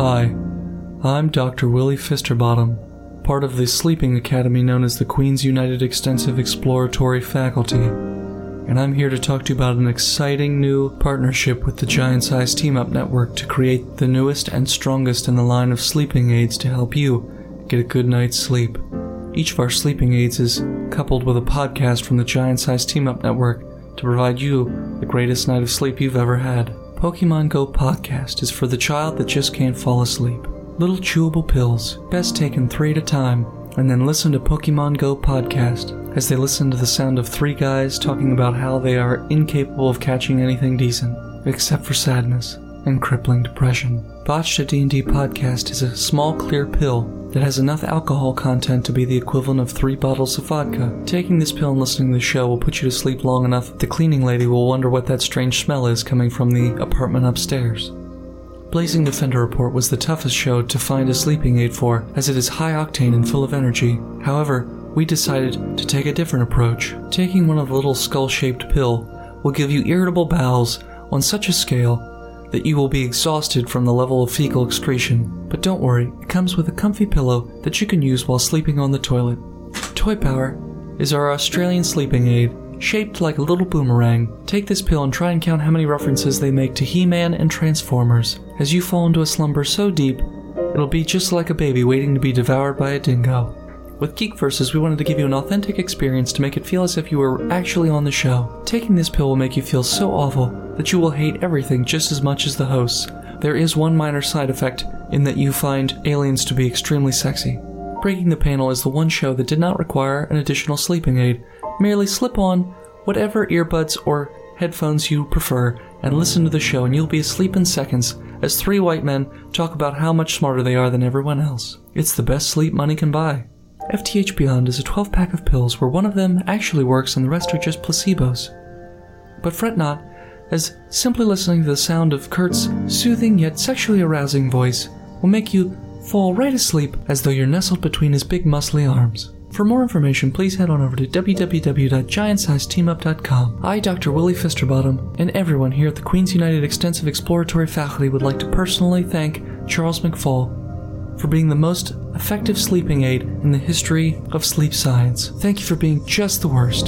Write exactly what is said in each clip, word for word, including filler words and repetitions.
Hi, I'm Doctor Willie Fisterbottom, part of the sleeping academy known as the Queen's United Extensive Exploratory Faculty, and I'm here to talk to you about an exciting new partnership with the Giant Size Team Up Network to create the newest and strongest in the line of sleeping aids to help you get a good night's sleep. Each of our sleeping aids is coupled with a podcast from the Giant Size Team Up Network to provide you the greatest night of sleep you've ever had. Pokemon Go Podcast is for the child that just can't fall asleep. Little chewable pills, best taken three at a time, and then listen to Pokemon Go Podcast as they listen to the sound of three guys talking about how they are incapable of catching anything decent, except for sadness and crippling depression. Botched a D and D Podcast is a small clear pill that has enough alcohol content to be the equivalent of three bottles of vodka. Taking this pill and listening to the show will put you to sleep long enough that the cleaning lady will wonder what that strange smell is coming from the apartment upstairs. Blazing Defender Report was the toughest show to find a sleeping aid for, as it is high octane and full of energy. However, we decided to take a different approach. Taking one of the little skull-shaped pill will give you irritable bowels on such a scale that you will be exhausted from the level of fecal excretion. But don't worry, it comes with a comfy pillow that you can use while sleeping on the toilet. Toy Power is our Australian sleeping aid, shaped like a little boomerang. Take this pill and try and count how many references they make to He-Man and Transformers. As you fall into a slumber so deep, it'll be just like a baby waiting to be devoured by a dingo. With Geek Versus, we wanted to give you an authentic experience to make it feel as if you were actually on the show. Taking this pill will make you feel so awful that you will hate everything just as much as the hosts. There is one minor side effect in that you find aliens to be extremely sexy. Breaking the Panel is the one show that did not require an additional sleeping aid. Merely slip on whatever earbuds or headphones you prefer and listen to the show, and you'll be asleep in seconds as three white men talk about how much smarter they are than everyone else. It's the best sleep money can buy. F T H Beyond is a twelve pack of pills where one of them actually works and the rest are just placebos. But fret not, as simply listening to the sound of Kurt's soothing yet sexually arousing voice will make you fall right asleep as though you're nestled between his big muscly arms. For more information, please head on over to w w w dot giant size team up dot com. I, Doctor Willie Fisterbottom, and everyone here at the Queen's United Extensive Exploratory Faculty would like to personally thank Charles McFall for being the most effective sleeping aid in the history of sleep science. Thank you for being just the worst.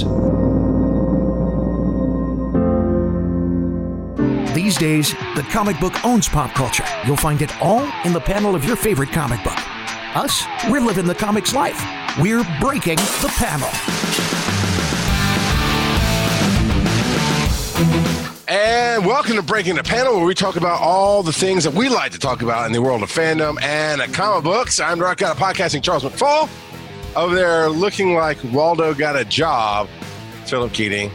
These days, the comic book owns pop culture. You'll find it all in the panel of your favorite comic book. Us, we're living the comics life. We're breaking the panel. And welcome to Breaking the Panel, where we talk about all the things that we like to talk about in the world of fandom and comic books. I'm Rock Out of Podcasting, Charles McFall. Over there, looking like Waldo got a job, Philip Keating.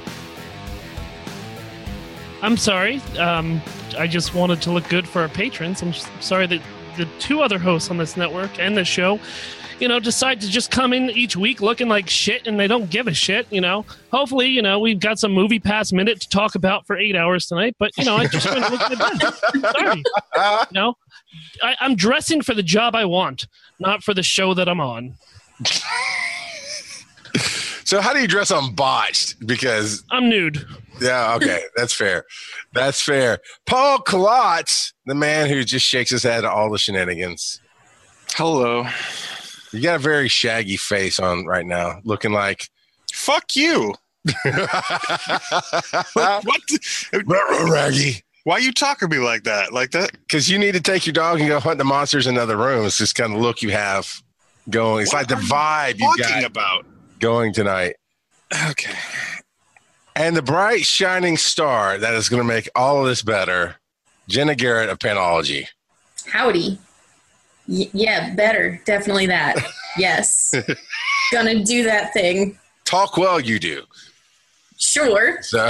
I'm sorry. Um, I just wanted to look good for our patrons. I'm sorry that the two other hosts on this network and this show, you know, decide to just come in each week looking like shit, and they don't give a shit, you know. Hopefully, you know, we've got some movie pass minute to talk about for eight hours tonight, but, you know, I just want to look good. Sorry. You know, I, I'm dressing for the job I want, not for the show that I'm on. So how do you dress on Botched? Because I'm nude. Yeah, okay. That's fair. That's fair. Paul Klotz, the man who just shakes his head at all the shenanigans. Hello. You got a very shaggy face on right now, looking like... Fuck you. What? Raggy. Why you talking to me like that? Like that? Because you need to take your dog and go hunt the monsters in other rooms. This kind of look you have going. It's What like the are you vibe you talking got about going tonight. Okay. And the bright, shining star that is going to make all of this better, Jenna Garrett of Panology. Howdy. Y- yeah, better. Definitely that. Yes. Gonna do that thing. Talk well, you do. Sure. So,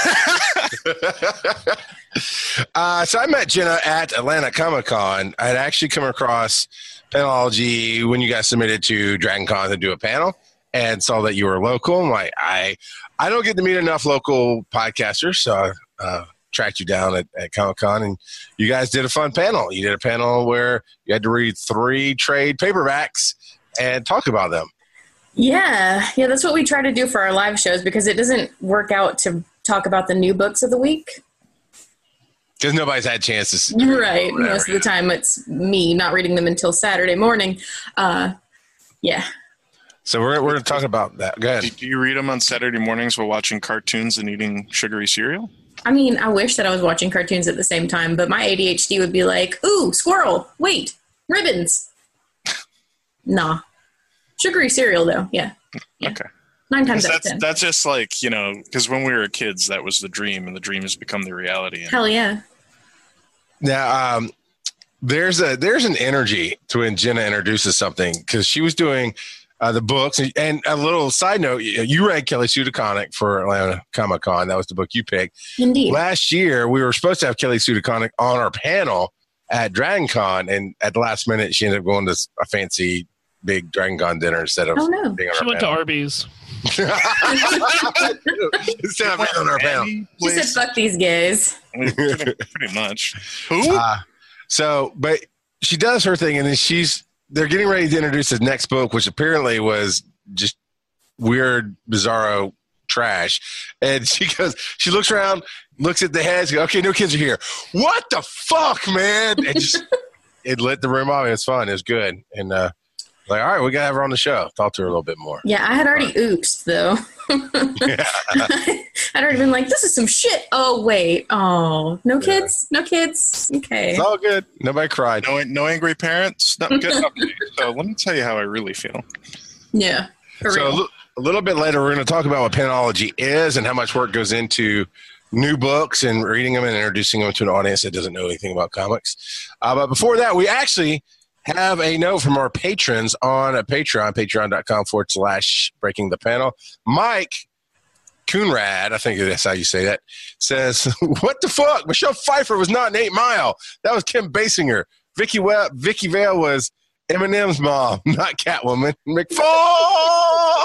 uh, so I met Jenna at Atlanta Comic Con. I had actually come across Panology when you guys submitted to Dragon Con to do a panel, and saw that you were local. I'm like, I, I don't get to meet enough local podcasters, so I uh, tracked you down at, at Comic Con, and you guys did a fun panel. You did a panel where you had to read three trade paperbacks and talk about them. Yeah, yeah, that's what we try to do for our live shows because it doesn't work out to talk about the new books of the week. Because nobody's had a chance to see. Right. Most of the time it's me not reading them until Saturday morning. Uh, yeah. So we're we're going to talk about that. Go ahead. Do you read them on Saturday mornings while watching cartoons and eating sugary cereal? I mean, I wish that I was watching cartoons at the same time, but my A D H D would be like, ooh, squirrel, wait, ribbons. Nah. Sugary cereal, though, yeah. yeah. Okay. Nine times out of That's, ten. that's just like, you know, because when we were kids, that was the dream, and the dream has become the reality. Hell yeah. Now, um, there's a there's an energy to when Jenna introduces something, because she was doing uh, the books. And, and a little side note, you, you read Kelly Sue DeConnick for Atlanta Comic Con. That was the book you picked. Indeed. Last year, we were supposed to have Kelly Sue DeConnick on our panel at Dragon Con, and at the last minute, she ended up going to a fancy big Dragon Con dinner instead of Oh, no. being on She our went to panel. Arby's. Instead of being on our panel. Any She said, place- fuck these guys. pretty, pretty much. Who? Uh, so, but she does her thing, and then she's they're getting ready to introduce his next book, which apparently was just weird, bizarro trash. And she goes, she looks around, looks at the heads, goes, okay, no kids are here. What the fuck, man? And just it lit the room off. It was fun. It was good. And uh, like, all right, we gotta have her on the show. Talk to her a little bit more. Yeah, I had already oopsed, though. Yeah. I'd already been like, this is some shit. Oh, wait. Oh, no kids? No kids? Okay. It's all good. Nobody cried. No, no angry parents? No, good. Okay. So let me tell you how I really feel. Yeah, for So a, real. li- a little bit later, we're going to talk about what penology is and how much work goes into new books and reading them and introducing them to an audience that doesn't know anything about comics. Uh, but before that, we actually have a note from our patrons on a Patreon, patreon.com forward slash breaking the panel. Mike Coonrad, I think that's how you say that, says, what the fuck? Michelle Pfeiffer was not in Eight Mile. That was Kim Basinger. Vicky, well, Vicky Vale was Eminem's mom, not Catwoman. McFall!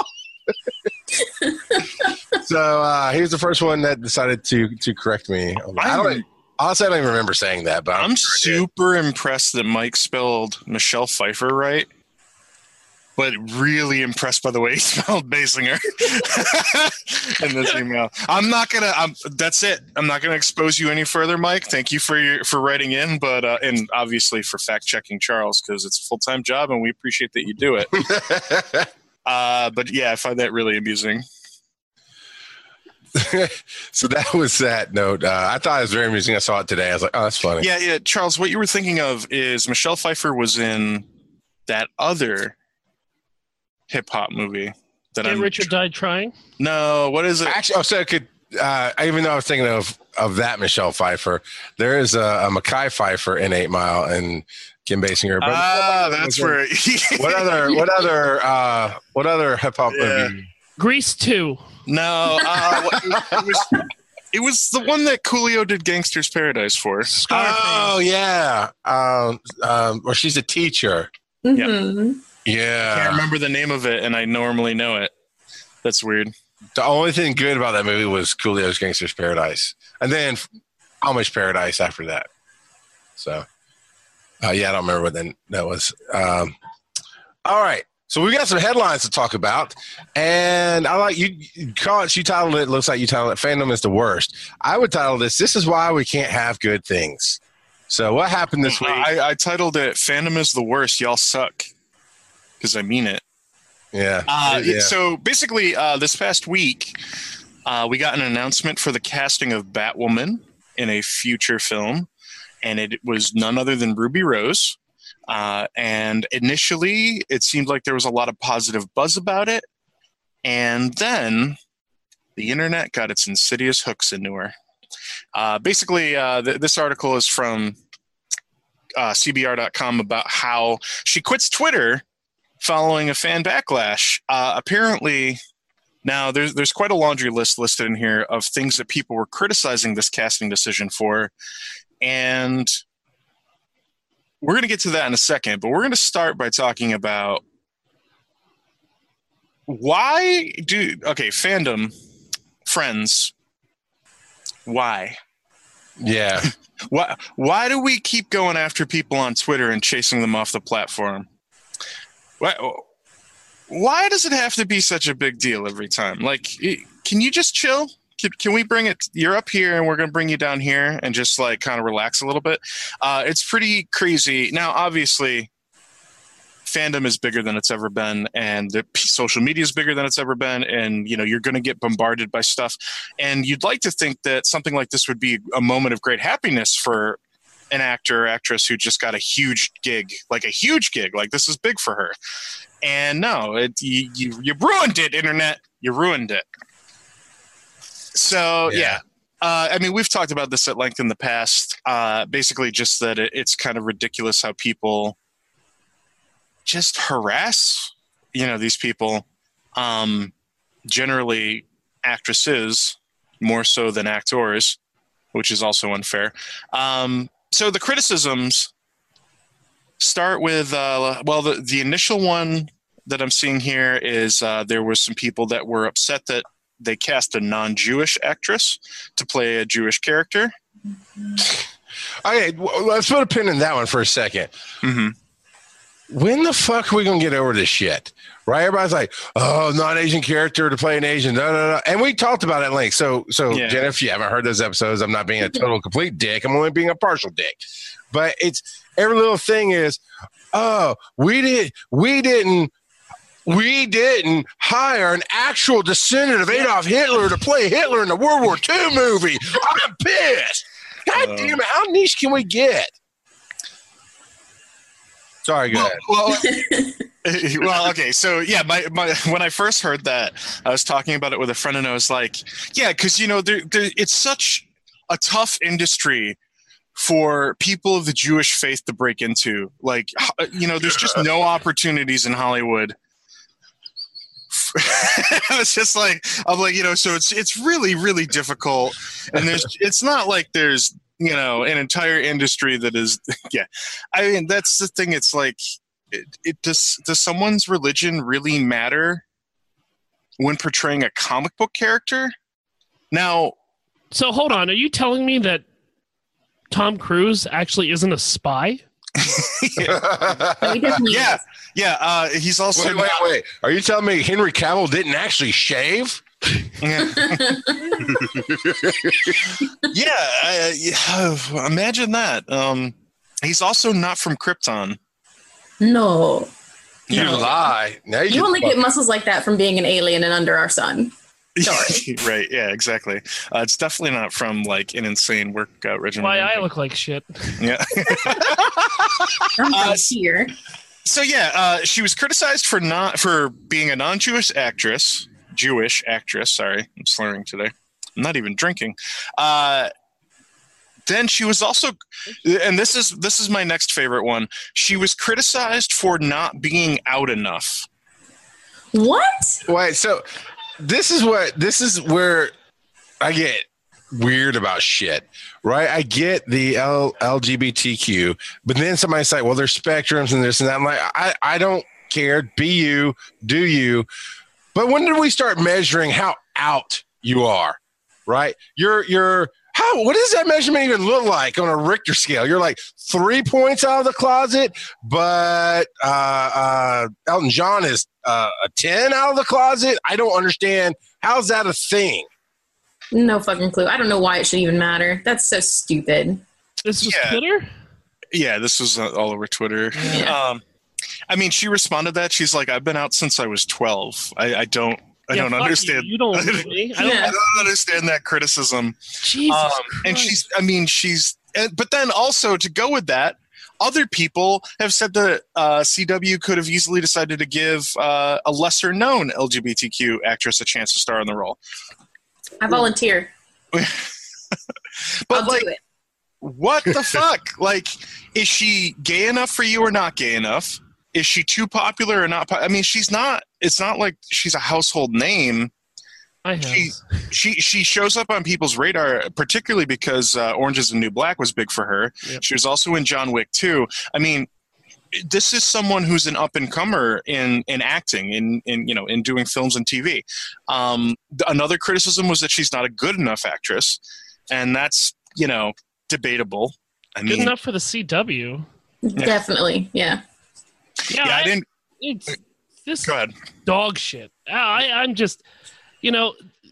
So uh, he was the first one that decided to to correct me. I don't, honestly, I don't even remember saying that, but I'm, I'm sure I did. super impressed that Mike spelled Michelle Pfeiffer right, but really impressed by the way he spelled Basinger in this email. I'm not gonna. I'm, that's it. I'm not gonna expose you any further, Mike. Thank you for your for writing in, but uh, and obviously for fact checking Charles, because it's a full time job and we appreciate that you do it. uh, but yeah, I find that really amusing. So that was that note. Uh, I thought it was very amusing. I saw it today. I was like, oh, that's funny. Yeah, yeah, Charles. What you were thinking of is Michelle Pfeiffer was in that other hip hop movie that Get I'm. Rich or Die Trying. No, what is it? Actually, oh, so it could. Uh, even though I was thinking of of that Michelle Pfeiffer, there is a, a Mekhi Pfeiffer in Eight Mile and Kim Basinger. But Ah, that's where. what other what other uh, what other hip hop Yeah. movie? Grease two. No, uh, what- it was. It was the one that Coolio did Gangster's Paradise for. Scarface. Oh yeah, um, um, where she's a teacher. Mhm. I can't Yeah. remember the name of it, and I normally know it. That's weird. The only thing good about that movie was Coolio's Gangster's Paradise, and then Amish Paradise after that. So, uh, yeah, I don't remember what then that was. Um, all right, so we got some headlines to talk about, and I like you. you Call it. You titled it. Looks like you titled it. Fandom is the worst. I would title this. This is why we can't have good things. So, what happened this week? I, I titled it "Fandom is the worst. Y'all suck," because I mean it. yeah. Uh, yeah. So basically, uh, this past week, uh, we got an announcement for the casting of Batwoman in a future film, and it was none other than Ruby Rose. Uh, and initially, it seemed like there was a lot of positive buzz about it, and then the internet got its insidious hooks into her. Uh, basically, uh, th- this article is from uh, C B R dot com about how she quits Twitter following a fan backlash. Uh, apparently, now there's there's quite a laundry list listed in here of things that people were criticizing this casting decision for, and we're going to get to that in a second. But we're going to start by talking about why do okay fandom friends. Why? yeah. Why? Why do we keep going after people on Twitter and chasing them off the platform? Why, why does it have to be such a big deal every time? Like, it- can you just chill? can, can we bring it? You're up here, and we're going to bring you down here, and just like kind of relax a little bit. Uh, it's pretty crazy. Now, obviously, fandom is bigger than it's ever been, and the social media is bigger than it's ever been, and you know you're going to get bombarded by stuff, and you'd like to think that something like this would be a moment of great happiness for an actor or actress who just got a huge gig, like a huge gig, like this is big for her. And no, it, you, you you ruined it, internet. You ruined it. So yeah. yeah. Uh, I mean, we've talked about this at length in the past. Uh, basically, just that it, it's kind of ridiculous how people just harass, you know, these people. Um, generally, actresses more so than actors, which is also unfair. Um, so the criticisms start with, uh, well, the, the initial one that I'm seeing here is uh, there were some people that were upset that they cast a non-Jewish actress to play a Jewish character. Okay, well, let's put a pin in that one for a second. Mm-hmm. When the fuck are we going to get over this shit? Right? Everybody's like, oh, non-Asian character to play an Asian. No, no, no. And we talked about it at length. So, so Yeah. Jenna, if you haven't heard those episodes, I'm not being a total complete dick. I'm only being a partial dick. But it's every little thing is, oh, we did, we didn't, we didn't hire an actual descendant of Adolf Hitler to play Hitler in the World War Two movie. I'm pissed. God Uh, damn it. How niche can we get? Sorry, go ahead. Well, well, okay. So yeah, my, my when I first heard that, I was talking about it with a friend, and I was like, yeah, because you know, there, there, it's such a tough industry for people of the Jewish faith to break into. Like, you know, there's just no opportunities in Hollywood. It's just like I'm like, you know, so it's it's really really difficult, and there's it's not like there's you know an entire industry that is yeah. I mean that's the thing. It's like it, it does does someone's religion really matter when portraying a comic book character? Now, So hold on. Are you telling me that Tom Cruise actually isn't a spy? No, he definitely yeah, is. yeah. Uh, he's also Wait, wait, wait. Are you telling me Henry Cavill didn't actually shave? Yeah, yeah, uh, yeah. Imagine that. Um, he's also not from Krypton. No. You No. lie. Now you, You can only fuck- get muscles like that from being an alien and under our sun. Sorry. Right. Yeah. Exactly. Uh, it's definitely not from like an insane workout regimen. Why I look like shit. Yeah. I'm Uh, from here. So yeah, uh, she was criticized for not for being a non-Jewish actress, Jewish actress. Sorry, I'm slurring today. I'm not even drinking. Uh, then she was also, and this is this is my next favorite one. She was criticized for not being out enough. What? Wait, so this is what this is where I get weird about shit, right? I get the L- LGBTQ, but then somebody's like, well, there's spectrums and this and that. I'm like, I, I don't care. Be you, do you. But when did we start measuring how out you are, right? You're, you're, how, what does that measurement even look like on a Richter scale? You're like three points out of the closet, but uh, uh, Elton John is uh, a ten out of the closet. I don't understand. How's that a thing? No fucking clue. I don't know why it should even matter. That's so stupid. This was Yeah. Twitter? Yeah, this was uh, all over Twitter. Yeah. Um, I mean, she responded that she's like, "I've been out since I was twelve. I, I don't, I Yeah, don't fuck understand. You, you don't know me. I don't, Yeah. I don't understand that criticism." Jesus Um, and Christ. she's, I mean, she's, and- but then also to go with that, other people have said that uh, C W could have easily decided to give uh, a lesser known L G B T Q actress a chance to star in the role. I volunteer. But I'll like, do it. what the fuck? Like, is she gay enough for you or not gay enough? Is she too popular or not? Po- I mean, she's not. It's not like she's a household name. I have. She she she shows up on people's radar, particularly because uh, Orange Is the New Black was big for her. Yep. She was also in John Wick two. I mean, this is someone who's an up and comer in in acting, in in you know, in doing films and T V. Um, th- another criticism was that she's not a good enough actress, and that's you know debatable. I Good mean, enough for the C W. Definitely. Yeah. Yeah, yeah, I didn't. It's this Go ahead. dog shit. I, I'm just, you know,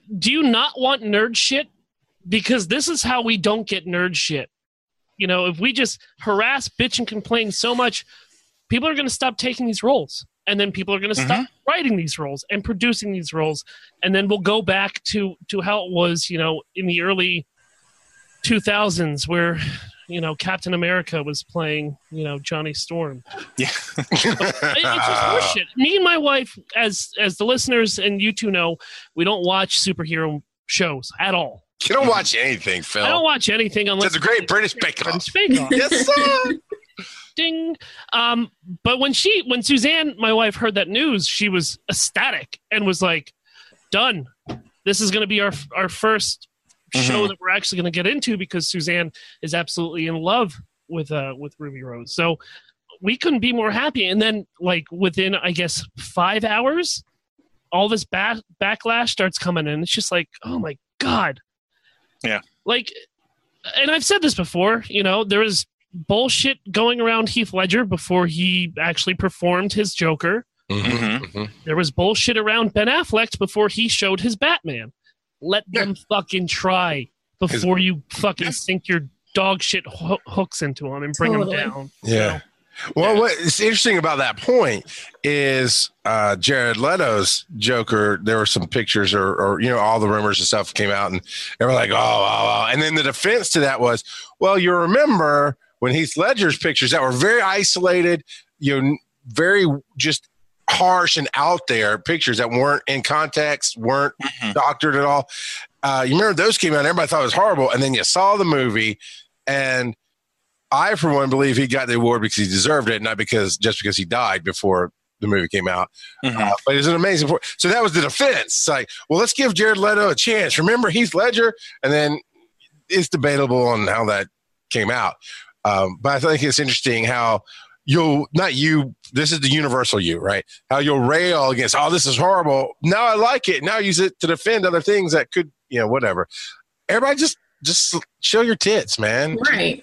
do you not want nerd shit? Because this is how we don't get nerd shit. You know, if we just harass, bitch, and complain so much, people are going to stop taking these roles. And then people are going to Mhm. stop writing these roles and producing these roles. And then we'll go back to, to how it was, you know, in the early two thousands where, you know, Captain America was playing, you know, Johnny Storm. Yeah. It- it's just horseshit. Me and my wife, as as the listeners and you two know, we don't watch superhero shows at all. You don't watch anything, Phil. I don't watch anything unless It's a great British Bake Off. British Bake Off. Yes, sir. Ding. Um, but when she, when Suzanne, my wife, heard that news, she was ecstatic and was like, "Done. This is going to be our our first show Mhm. that we're actually going to get into because Suzanne is absolutely in love with uh with Ruby Rose." So we couldn't be more happy. And then, like within, I guess, five hours, all this ba- backlash starts coming in. It's just like, oh my god. Yeah. Like, and I've said this before. You know, there was bullshit going around Heath Ledger before he actually performed his Joker. Mhm, mhm. There was bullshit around Ben Affleck before he showed his Batman. Let them fucking try before you fucking sink your dog shit ho- hooks into him and bring Totally. him down. Yeah. Well, what's interesting about that point is uh, Jared Leto's Joker. There were some pictures, or, or you know, all the rumors and stuff came out, and they were like, "Oh, oh, oh!" And then the defense to that was, "Well, you remember when Heath Ledger's pictures that were very isolated, you know, very just harsh and out there pictures that weren't in context, weren't Mhm. doctored at all. Uh, you remember those came out, and everybody thought it was horrible, and then you saw the movie, and." I, for one, believe he got the award because he deserved it, not because just because he died before the movie came out. Mhm. Uh, but it's an amazing. So that was the defense. It's like, well, let's give Jared Leto a chance. Remember Heath Ledger, and then it's debatable on how that came out. Um, but I think it's interesting how you'll not you. This is the universal you, right? How you'll rail against, oh, this is horrible. Now I like it. Now use it to defend other things that could, you know, whatever. Everybody just just show your tits, man. Right.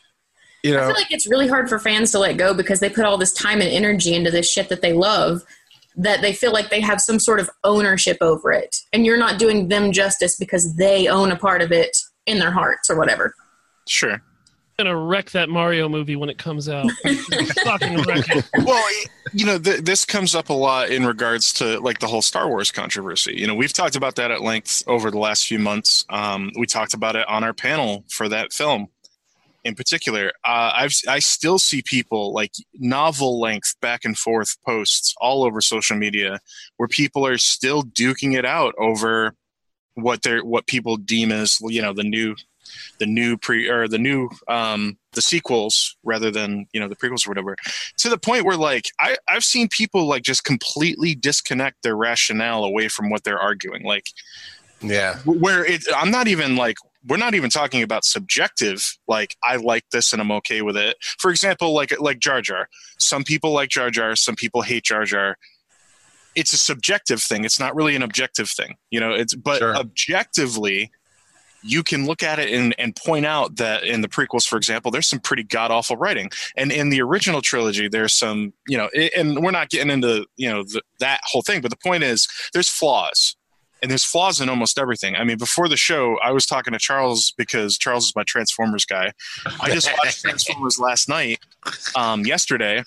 You I know. feel like it's really hard for fans to let go because they put all this time and energy into this shit that they love that they feel like they have some sort of ownership over it. And you're not doing them justice because they own a part of it in their hearts or whatever. Sure. I'm gonna wreck that Mario movie when it comes out. Fucking wreck it. Well, you know, th- this comes up a lot in regards to like the whole Star Wars controversy. You know, we've talked about that at length over the last few months. Um, we talked about it on our panel for that film in particular. Uh, I've I still see people like novel length back and forth posts all over social media where people are still duking it out over what they're what people deem as, you know, the new the new pre or the new um the sequels rather than, you know, the prequels or whatever, to the point where like I, I've seen people like just completely disconnect their rationale away from what they're arguing. Like Yeah. where it I'm not even like we're not even talking about subjective, like I like this and I'm okay with it. For example, like like Jar Jar. Some people like Jar Jar, some people hate Jar Jar. It's a subjective thing. It's not really an objective thing. You know, it's but Sure. objectively you can look at it and, and point out that in the prequels, for example, there's some pretty god-awful writing. And in the original trilogy, there's some, you know, and we're not getting into, you know, the, that whole thing. But the point is there's flaws. And there's flaws in almost everything. I mean, before the show, I was talking to Charles because Charles is my Transformers guy. I just watched Transformers last night, um, yesterday.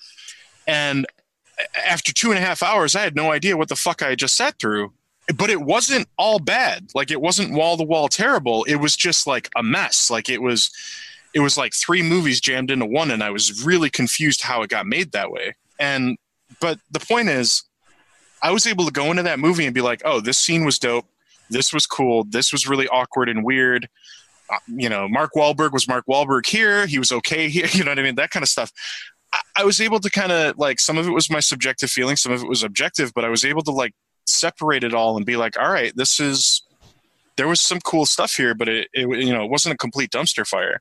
And after two and a half hours, I had no idea what the fuck I had just sat through. But it wasn't all bad. Like, it wasn't wall to wall terrible. It was just like a mess. Like it was, it was like three movies jammed into one. And I was really confused how it got made that way. And, but the point is, I was able to go into that movie and be like, oh, this scene was dope. This was cool. This was really awkward and weird. Uh, you know, Mark Wahlberg was Mark Wahlberg here. He was okay here. You know what I mean? That kind of stuff. I, I was able to kind of like, some of it was my subjective feeling. Some of it was objective, but I was able to like separate it all and be like, all right, this is, there was some cool stuff here, but it, it you know, it wasn't a complete dumpster fire.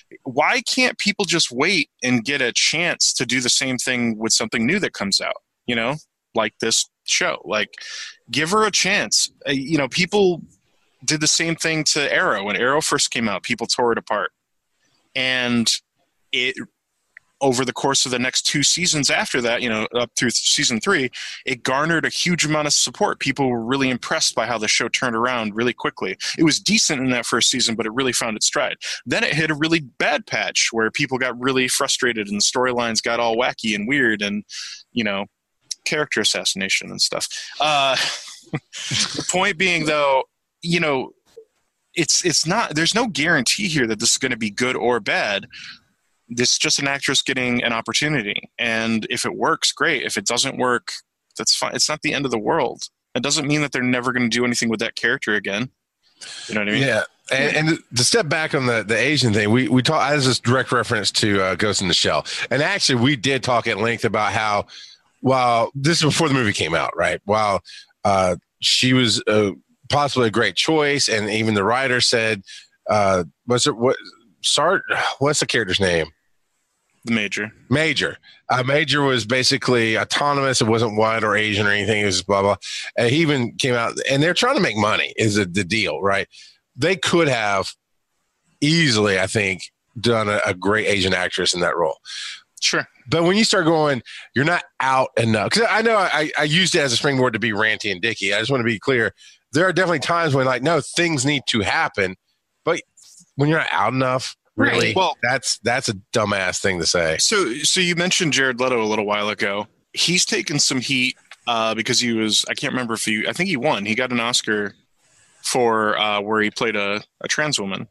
Why can't people just wait and get a chance to do the same thing with something new that comes out? You know, like this show, like give her a chance. Uh, you know, people did the same thing to Arrow. When Arrow first came out, people tore it apart, and it over the course of the next two seasons after that, you know, up through season three, it garnered a huge amount of support. People were really impressed by how the show turned around really quickly. It was decent in that first season, but it really found its stride. Then it hit a really bad patch where people got really frustrated and the storylines got all wacky and weird and, you know, character assassination and stuff. Uh, the point being, though, you know, it's it's not, there's no guarantee here that this is going to be good or bad. This is just an actress getting an opportunity. And if it works, great. If it doesn't work, that's fine. It's not the end of the world. It doesn't mean that they're never going to do anything with that character again. You know what I mean? Yeah. And, and to step back on the, the Asian thing, we, we talked, as this direct reference to uh, Ghost in the Shell. And actually, we did talk at length about how, while this is before the movie came out, right? While uh, she was uh, possibly a great choice, and even the writer said, uh, "Was it what? Sart? What's the character's name?" The Major. Major. Uh, Major was basically autonomous. It wasn't white or Asian or anything. It was blah blah. And he even came out, and they're trying to make money. Is the, the deal, right? They could have easily, I think, done a, a great Asian actress in that role. Sure. But when you start going, you're not out enough. Because I know I, I used it as a springboard to be ranty and dicky. I just want to be clear. There are definitely times when, like, no, things need to happen. But when you're not out enough, really, Right. well, that's that's a dumbass thing to say. So, so you mentioned Jared Leto a little while ago. He's taken some heat uh, because he was, I can't remember if he, I think he won. He got an Oscar for uh, where he played a, a trans woman.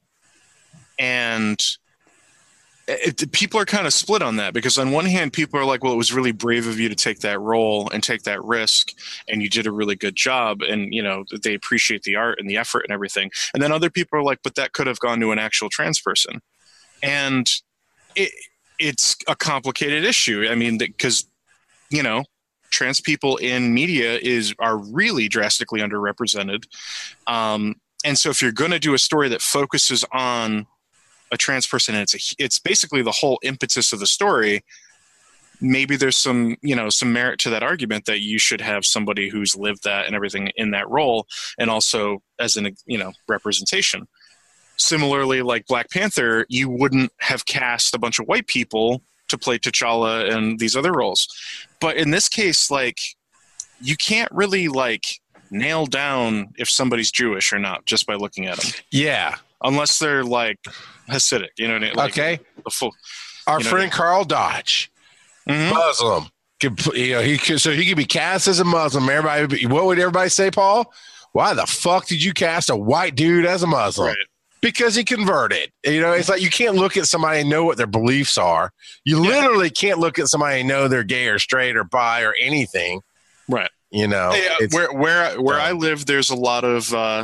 And it, people are kind of split on that because on one hand, people are like, well, it was really brave of you to take that role and take that risk. And you did a really good job. And, you know, they appreciate the art and the effort and everything. And then other people are like, but that could have gone to an actual trans person. And it, it's a complicated issue. I mean, because, you know, trans people in media is are really drastically underrepresented. Um, and so if you're going to do a story that focuses on a trans person, and it's a, it's basically the whole impetus of the story, maybe there's some, you know, some merit to that argument that you should have somebody who's lived that and everything in that role, and also as an, you know, representation. Similarly, like Black Panther, you wouldn't have cast a bunch of white people to play T'Challa and these other roles. But in this case, like, you can't really, like, nail down if somebody's Jewish or not just by looking at them. Yeah. Unless they're, like, Hasidic, you know what I mean? Like, okay. The full, Our you know, friend Carl Dodge, mm-hmm. Muslim. Could, you know, he could, so he could be cast as a Muslim. Everybody, what would everybody say, Paul? Why the fuck did you cast a white dude as a Muslim? Right. Because he converted. You know, it's like you can't look at somebody and know what their beliefs are. You yeah. literally can't look at somebody and know they're gay or straight or bi or anything. Right. You know, yeah, where where where uh, I live, there's a lot of uh,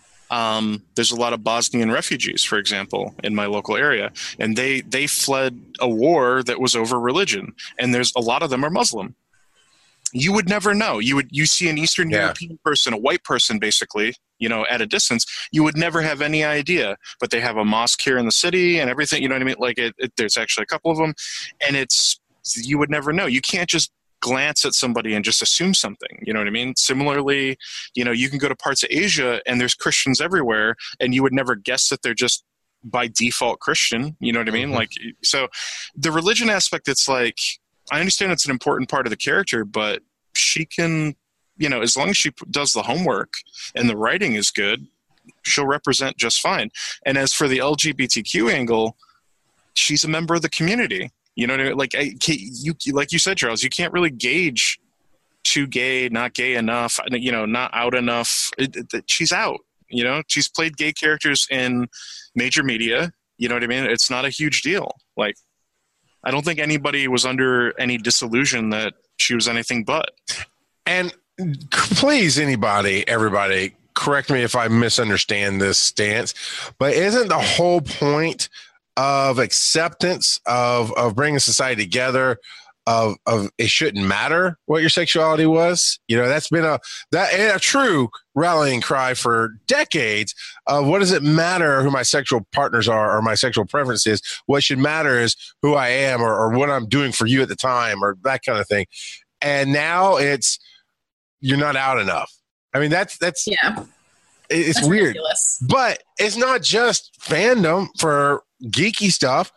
um, there's a lot of Bosnian refugees, for example, in my local area, and they they fled a war that was over religion, and there's a lot of them are Muslim. You would never know. You would you see an Eastern yeah. European person, a white person, basically, you know, at a distance, you would never have any idea. But they have a mosque here in the city and everything. You know what I mean? Like it, it, there's actually a couple of them, and it's you would never know. You can't just glance at somebody and just assume something. You know what I mean? Similarly, you know, you can go to parts of Asia and there's Christians everywhere, and you would never guess that they're just by default Christian. You know what I mean? Mm-hmm. Like, so the religion aspect, it's like, I understand it's an important part of the character, but she can, you know, as long as she does the homework and the writing is good, she'll represent just fine. And as for the L G B T Q angle, she's a member of the community. You know what I mean? Like, I, you, like you said, Charles, you can't really gauge too gay, not gay enough, you know, not out enough. It, it, she's out, you know, she's played gay characters in major media. You know what I mean? It's not a huge deal. Like, I don't think anybody was under any disillusion that she was anything but. And please, anybody, everybody, correct me if I misunderstand this stance, but isn't the whole point of acceptance of, of bringing society together of, of it shouldn't matter what your sexuality was? You know, that's been a, that a true rallying cry for decades of what does it matter who my sexual partners are or my sexual preference is? What should matter is who I am or, or what I'm doing for you at the time or that kind of thing. And now it's, you're not out enough. I mean, that's, that's, yeah, it's that's weird, ridiculous. But it's not just fandom for geeky stuff.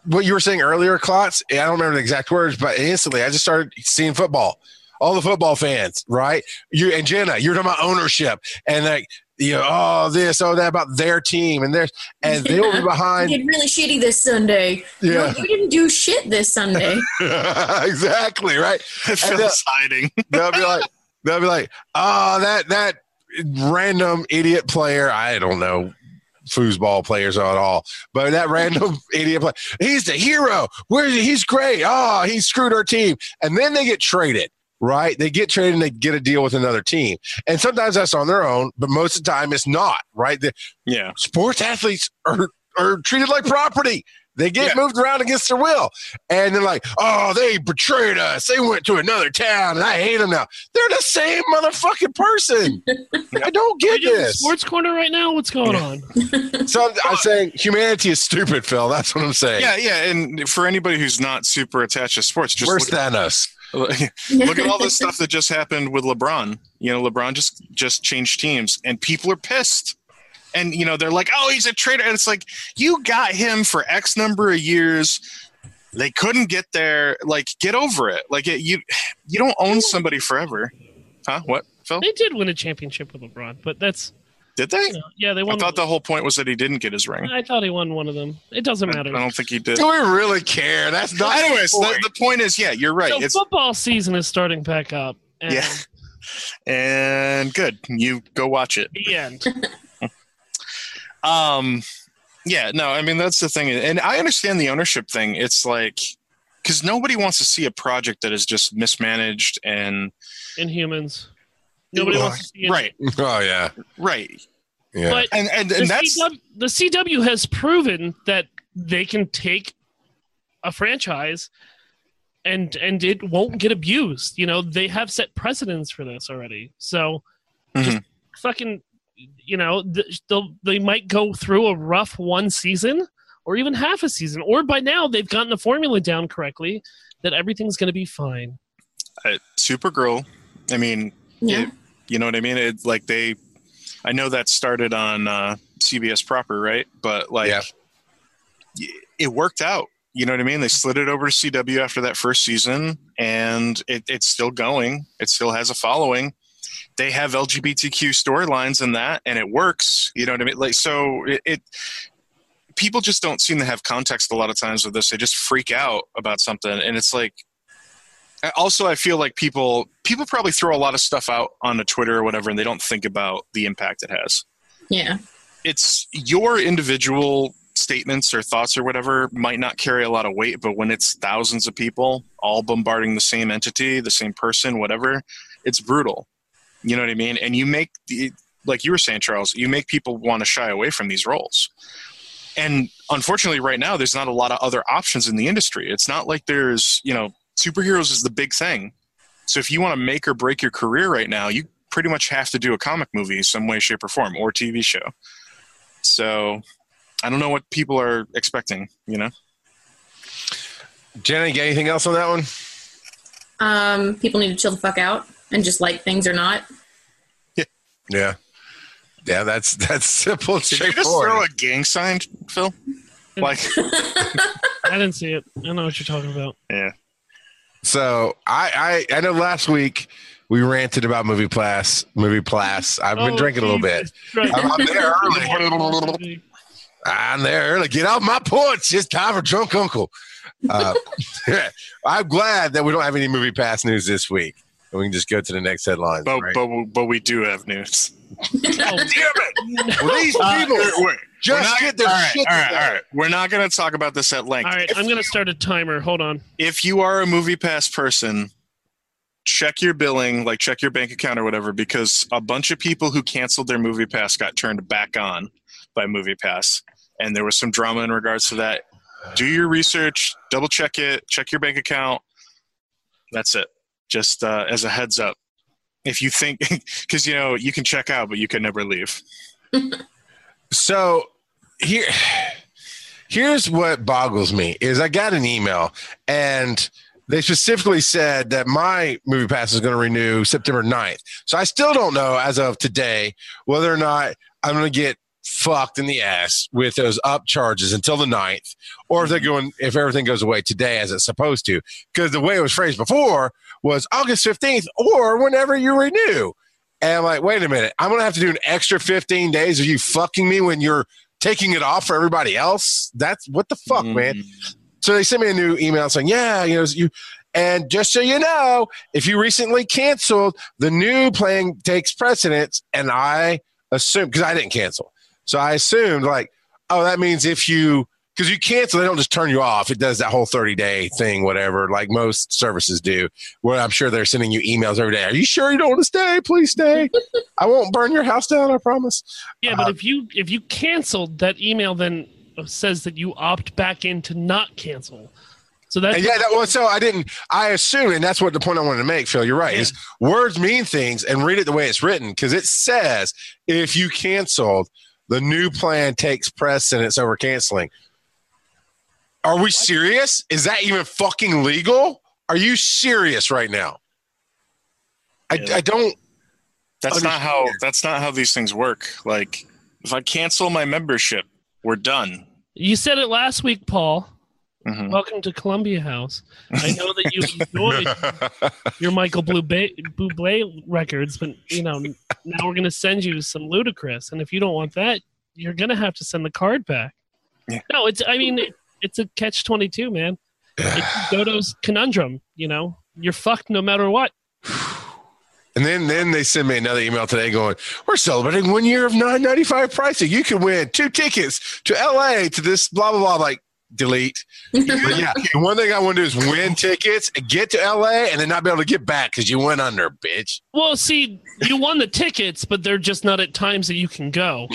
what you were saying earlier, Klotz, I don't remember the exact words, but instantly I just started seeing football. All the football fans, right? You and Jenna, you're talking about ownership and like, you know, oh, this, oh, that about their team and theirs, and they'll be behind. You did really shitty this Sunday. Yeah. No, you didn't do shit this Sunday. Exactly, right? Phil's hiding. They'll be like, they'll be like, oh, that that random idiot player. I don't know foosball players at all, but that random idiot player, he's the hero. Where is he? He's great. Oh, he screwed our team, and then they get traded. Right? They get traded and they get a deal with another team. And sometimes that's on their own, but most of the time it's not, right? The yeah. Sports athletes are, are treated like property. They get yeah. moved around against their will. And they're like, oh, they betrayed us. They went to another town and I hate them now. They're the same motherfucking person. I don't get this. Sports Corner right now? What's going on? So I'm, I'm saying humanity is stupid, Phil. That's what I'm saying. Yeah, yeah. And for anybody who's not super attached to sports, just worse look than us. Look at all the stuff that just happened with LeBron. You know, LeBron just just changed teams, and people are pissed. And you know, they're like, "Oh, he's a traitor." And it's like, you got him for X number of years. They couldn't get there. Like, get over it. Like, it, you you don't own somebody forever, huh? What, Phil? They did win a championship with LeBron, but that's did they? You know, yeah, they won. I thought the whole point was that he didn't get his ring. I thought he won one of them. It doesn't matter. I don't think he did. Do we really care? That's not. Anyways, the point. The, the point is, yeah, you're right. So it's football season is starting back up. And yeah, and good. You go watch it. The end. um, yeah, no, I mean that's the thing, and I understand the ownership thing. It's like because nobody wants to see a project that is just mismanaged and Inhumans. Nobody wants to see it. Right. Oh yeah. Right. Yeah. But and and, the, and that's C W, the C W has proven that they can take a franchise and and it won't get abused. You know, they have set precedents for this already. So mm-hmm. just fucking, you know, they'll, they might go through a rough one season or even half a season. Or by now they've gotten the formula down correctly that everything's going to be fine. Uh, Supergirl, I mean, Yeah. it, you know what I mean? It's like they, I know that started on uh, C B S proper, right? But like, Yeah. it worked out. You know what I mean? They slid it over to C W after that first season, and it, it's still going. It still has a following. They have L G B T Q storylines in that, and it works. You know what I mean? Like, so it, it people just don't seem to have context a lot of times with this. They just freak out about something, and it's like. Also, I feel like people people probably throw a lot of stuff out on the Twitter or whatever, and they don't think about the impact it has. Yeah. It's your individual statements or thoughts or whatever might not carry a lot of weight, but when it's thousands of people all bombarding the same entity, the same person, whatever, it's brutal. You know what I mean? And you make, the, like you were saying, Charles, you make people want to shy away from these roles. And unfortunately, right now, there's not a lot of other options in the industry. It's not like there's, you know, superheroes is the big thing. So if you want to make or break your career right now, you pretty much have to do a comic movie some way, shape, or form, or T V show. So I don't know what people are expecting, you know? Jenna, you got anything else on that one? Um, people need to chill the fuck out and just like things or not. Yeah. Yeah. Yeah, that's that's simple. Did you just throw a gang sign, Phil? Like, I didn't see it. I know what you're talking about. Yeah. So I, I I know last week we ranted about Movie Plus. Movie Plus. I've been Oh, drinking a little bit. Jesus Christ. I'm, I'm there early. I'm there early. Get off my porch. It's time for Drunk Uncle. Uh, I'm glad that we don't have any Movie Pass news this week. And we can just go to the next headline. But, right? but, but we do have news. Oh, Damn it! Well, these Uh, people we're- we're just not- get their all right, shit all right, together. all right. We're not going to talk about this at length. all right, If I'm going to start a timer. Hold on. if you are a Movie Pass person, check your billing, like check your bank account or whatever, because a bunch of people who canceled their Movie Pass got turned back on by Movie Pass. And there was some drama in regards to that. Do your research, double check it, check your bank account. That's it. Just uh, as a heads up. If you think, because, you know, you can check out, but you can never leave. So here, here's what boggles me is I got an email and they specifically said that my Movie Pass is going to renew September ninth. So I still don't know as of today whether or not I'm going to get fucked in the ass with those up charges until the ninth, or if they're going, if everything goes away today as it's supposed to, because the way it was phrased before was August fifteenth or whenever you renew. And I'm like, wait a minute, I'm going to have to do an extra fifteen days of you fucking me when you're taking it off for everybody else? That's what the fuck, mm. man. So they sent me a new email saying, yeah, you know, you, and just so you know, if you recently canceled, the new plan takes precedence. And I assumed, because I didn't cancel. So I assumed like, oh, that means if you, because you cancel, they don't just turn you off. It does that whole thirty day thing, whatever, like most services do, where I'm sure they're sending you emails every day. Are you sure you don't want to stay? Please stay. I won't burn your house down, I promise. Yeah, but uh, if you if you canceled, that email then says that you opt back in to not cancel. So that's yeah, that, well, so I didn't, I assumed, and that's what the point I wanted to make, Phil, you're right, yeah. is words mean things, and read it the way it's written, because it says if you canceled, the new plan takes precedence over canceling. Are we serious? Is that even fucking legal? Are you serious right now? I, yeah. I don't. That's understand. not how. That's not how these things work. Like, if I cancel my membership, we're done. You said it last week, Paul. Mm-hmm. Welcome to Columbia House. I know that you enjoyed your Michael Bublé, Bublé records, but you know now we're going to send you some Ludacris, and if you don't want that, you're going to have to send the card back. Yeah. No, it's. I mean. It, It's a catch twenty-two, man. It's Dodo's conundrum, you know. You're fucked no matter what. And then, then they sent me another email today going, we're celebrating one year of nine ninety-five pricing. You can win two tickets to L A to this blah, blah, blah. Like, delete. But yeah, one thing I want to do is win tickets, get to L A, and then not be able to get back because you went under, bitch. Well, see, you won the tickets, but they're just not at times that you can go.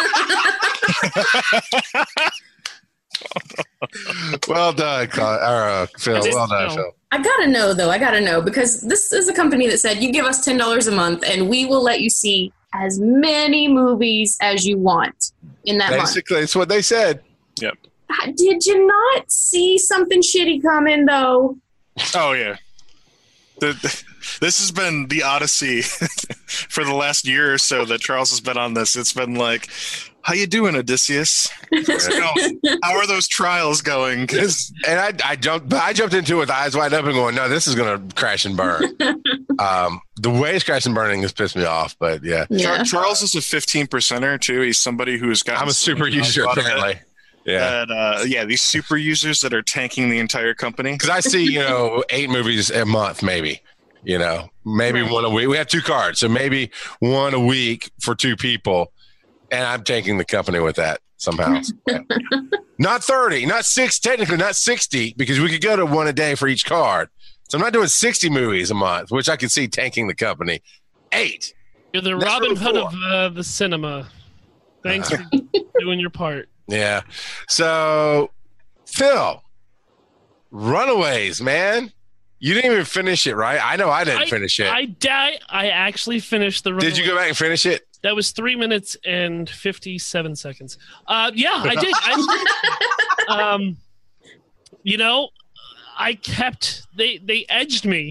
Well done, or, uh, Phil. Just, well done, no. Phil. I gotta know though. I gotta know because this is a company that said you give us ten dollars a month and we will let you see as many movies as you want in that Basically, month. Basically, that's what they said. Yep. Did you not see something shitty coming though? Oh yeah. The, the, this has been the odyssey for the last year or so that Charles has been on this. It's been like, how you doing, Odysseus? How are those trials going? And I, I jumped, I jumped into it with eyes wide open, going, "No, this is going to crash and burn." um, the way it's crash and burning has pissed me off, but yeah. yeah. Charles is a fifteen percenter too. He's somebody who's got. I'm a super user apparently. Yeah, that, uh, yeah. These super users that are tanking the entire company. Because I see, you know, eight movies a month, maybe. You know, maybe right. one a week. We have two cards, so maybe one a week for two people. And I'm taking the company with that somehow. Not thirty, not six, technically not sixty, because we could go to one a day for each card. So I'm not doing sixty movies a month, which I could see tanking the company. Eight. You're the That's Robin really Hood cool. of uh, the cinema. Thanks for doing your part. Yeah. So, Phil, Runaways, man. You didn't even finish it, right? I know I didn't I, finish it. I di- I actually finished the Runaways. Did you go back and finish it? That was three minutes and fifty-seven seconds. Uh, yeah, I did. I, um, you know, I kept they they edged me.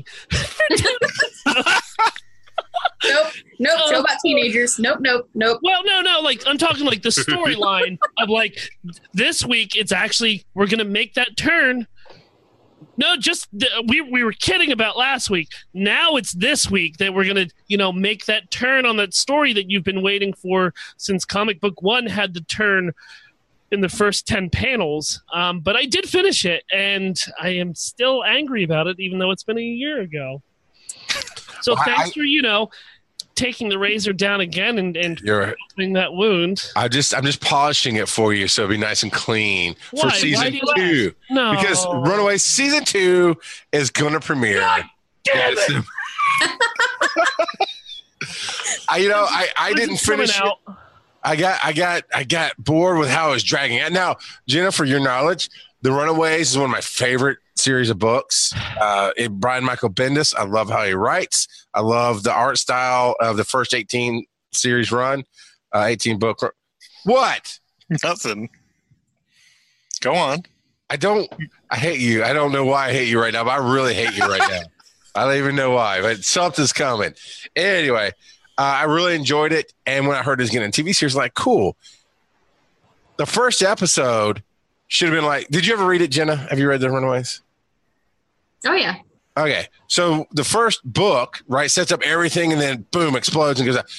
Nope, nope. Show about teenagers. Nope, nope, nope. Well, no, no. Like I'm talking like the storyline of like this week. It's actually we're gonna make that turn. No, just we we were kidding about last week. Now it's this week that we're gonna, you know, make that turn on that story that you've been waiting for since Comic Book One had the turn in the first ten panels. Um, but I did finish it, and I am still angry about it, even though it's been a year ago. So well, thanks I, for you know taking the razor down again and and opening that wound. I just I'm just polishing it for you so it'll be nice and clean Why? for season two. No, because Runaways season two is gonna premiere. God damn it. I, you know, I, I didn't finish out. it. I got I got I got bored with how it was dragging out. Now, Jenna, for your knowledge, The Runaways is one of my favorite series of books. Uh, it, Brian Michael Bendis, I love how he writes. I love the art style of the first eighteen series run, uh, eighteen book. Run. What? Nothing. Go on. I don't. I hate you. I don't know why I hate you right now, but I really hate you right now. I don't even know why, but something's coming. Anyway, uh, I really enjoyed it, and when I heard it was getting a T V series, I'm like, cool. the first episode should have been like, did you ever read it, Jenna? Have you read The Runaways? Oh, yeah. Okay. So the first book, right, sets up everything and then boom, explodes and goes out.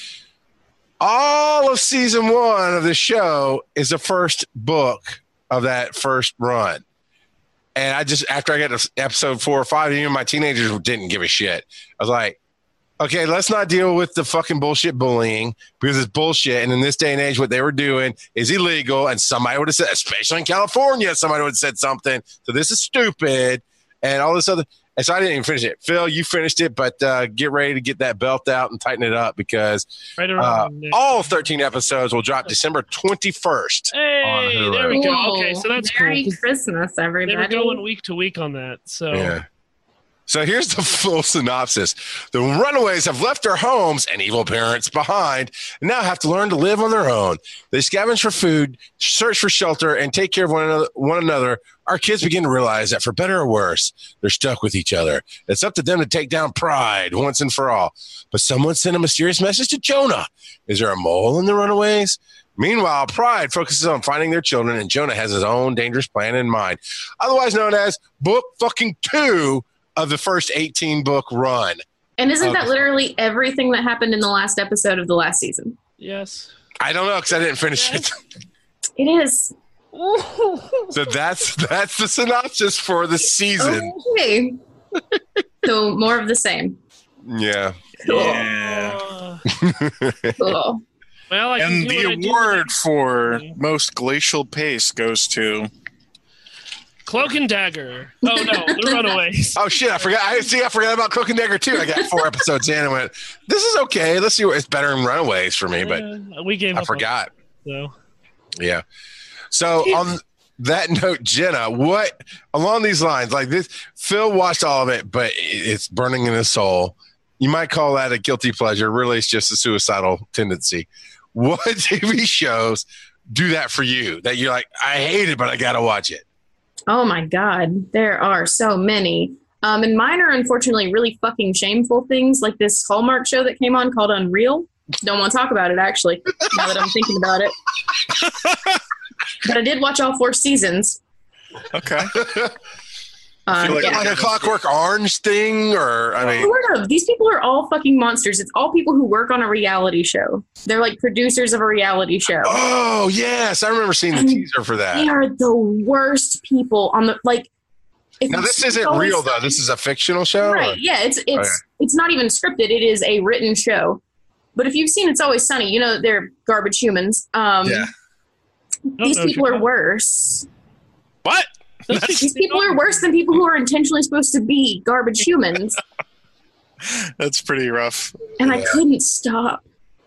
All of season one of the show is the first book of that first run. And I just, after I got to episode four or five, even my teenagers didn't give a shit. I was like, okay, let's not deal with the fucking bullshit bullying because it's bullshit. And in this day and age, what they were doing is illegal. And somebody would have said, especially in California, somebody would have said something. So this is stupid and all this other. And so I didn't even finish it. Phil, you finished it, but uh, get ready to get that belt out and tighten it up because right uh, all thirteen episodes will drop December twenty-first. Hey, there we go. Cool. Okay, so that's Merry cool. Christmas, everybody. They were going week to week on that. So Yeah. So here's the full synopsis. The runaways have left their homes and evil parents behind and now have to learn to live on their own. They scavenge for food, search for shelter, and take care of one another. One another. Our kids begin to realize that for better or worse, they're stuck with each other. It's up to them to take down pride once and for all. But someone sent a mysterious message to Jonah. Is there a mole in the runaways? Meanwhile, Pride focuses on finding their children, and Jonah has his own dangerous plan in mind, otherwise known as Book fucking Two of the first eighteen book run. And isn't Okay. that literally everything that happened in the last episode of the last season? yes. I don't know because I didn't finish it. It is. So that's that's the synopsis for the season. Okay. So more of the same. Yeah. Yeah. Uh, Cool. well, I can And do the what I do award for Yeah. most glacial pace goes to. Cloak and Dagger. Oh no, The Runaways. Oh shit! I forgot. I see. I forgot about Cloak and Dagger too. I got four episodes in and went, "This is okay. Let's see what it's better than Runaways for me." But Uh, we gave I up forgot. On it, so. Yeah. So on that note, Jenna, what along these lines, like this, Phil watched all of it, but it's burning in his soul. You might call that a guilty pleasure. Really, it's just a suicidal tendency. What T V shows do that for you? That you're like, I hate it, but I gotta watch it. Oh my God. There are so many. Um, and mine are unfortunately really fucking shameful things, like this Hallmark show that came on called Unreal. Don't want to talk about it, actually, now that I'm thinking about it. But I did watch all four seasons. Okay. Uh, feel like yeah. Like a Clockwork Orange thing, or I mean, Sort of. These people are all fucking monsters. It's all people who work on a reality show. They're like producers of a reality show. oh yes, I remember seeing the And teaser for They that. are the worst people on the like. If Now you this see isn't always- real though. This is a fictional show. Right? or- Yeah, it's it's Okay. it's not even scripted. It is a written show. But if you've seen It's Always Sunny, you know they're garbage humans. Um, Yeah. These know what people you're are worse. What? These people are worse than people who are intentionally supposed to be garbage humans. That's pretty rough. And I couldn't stop.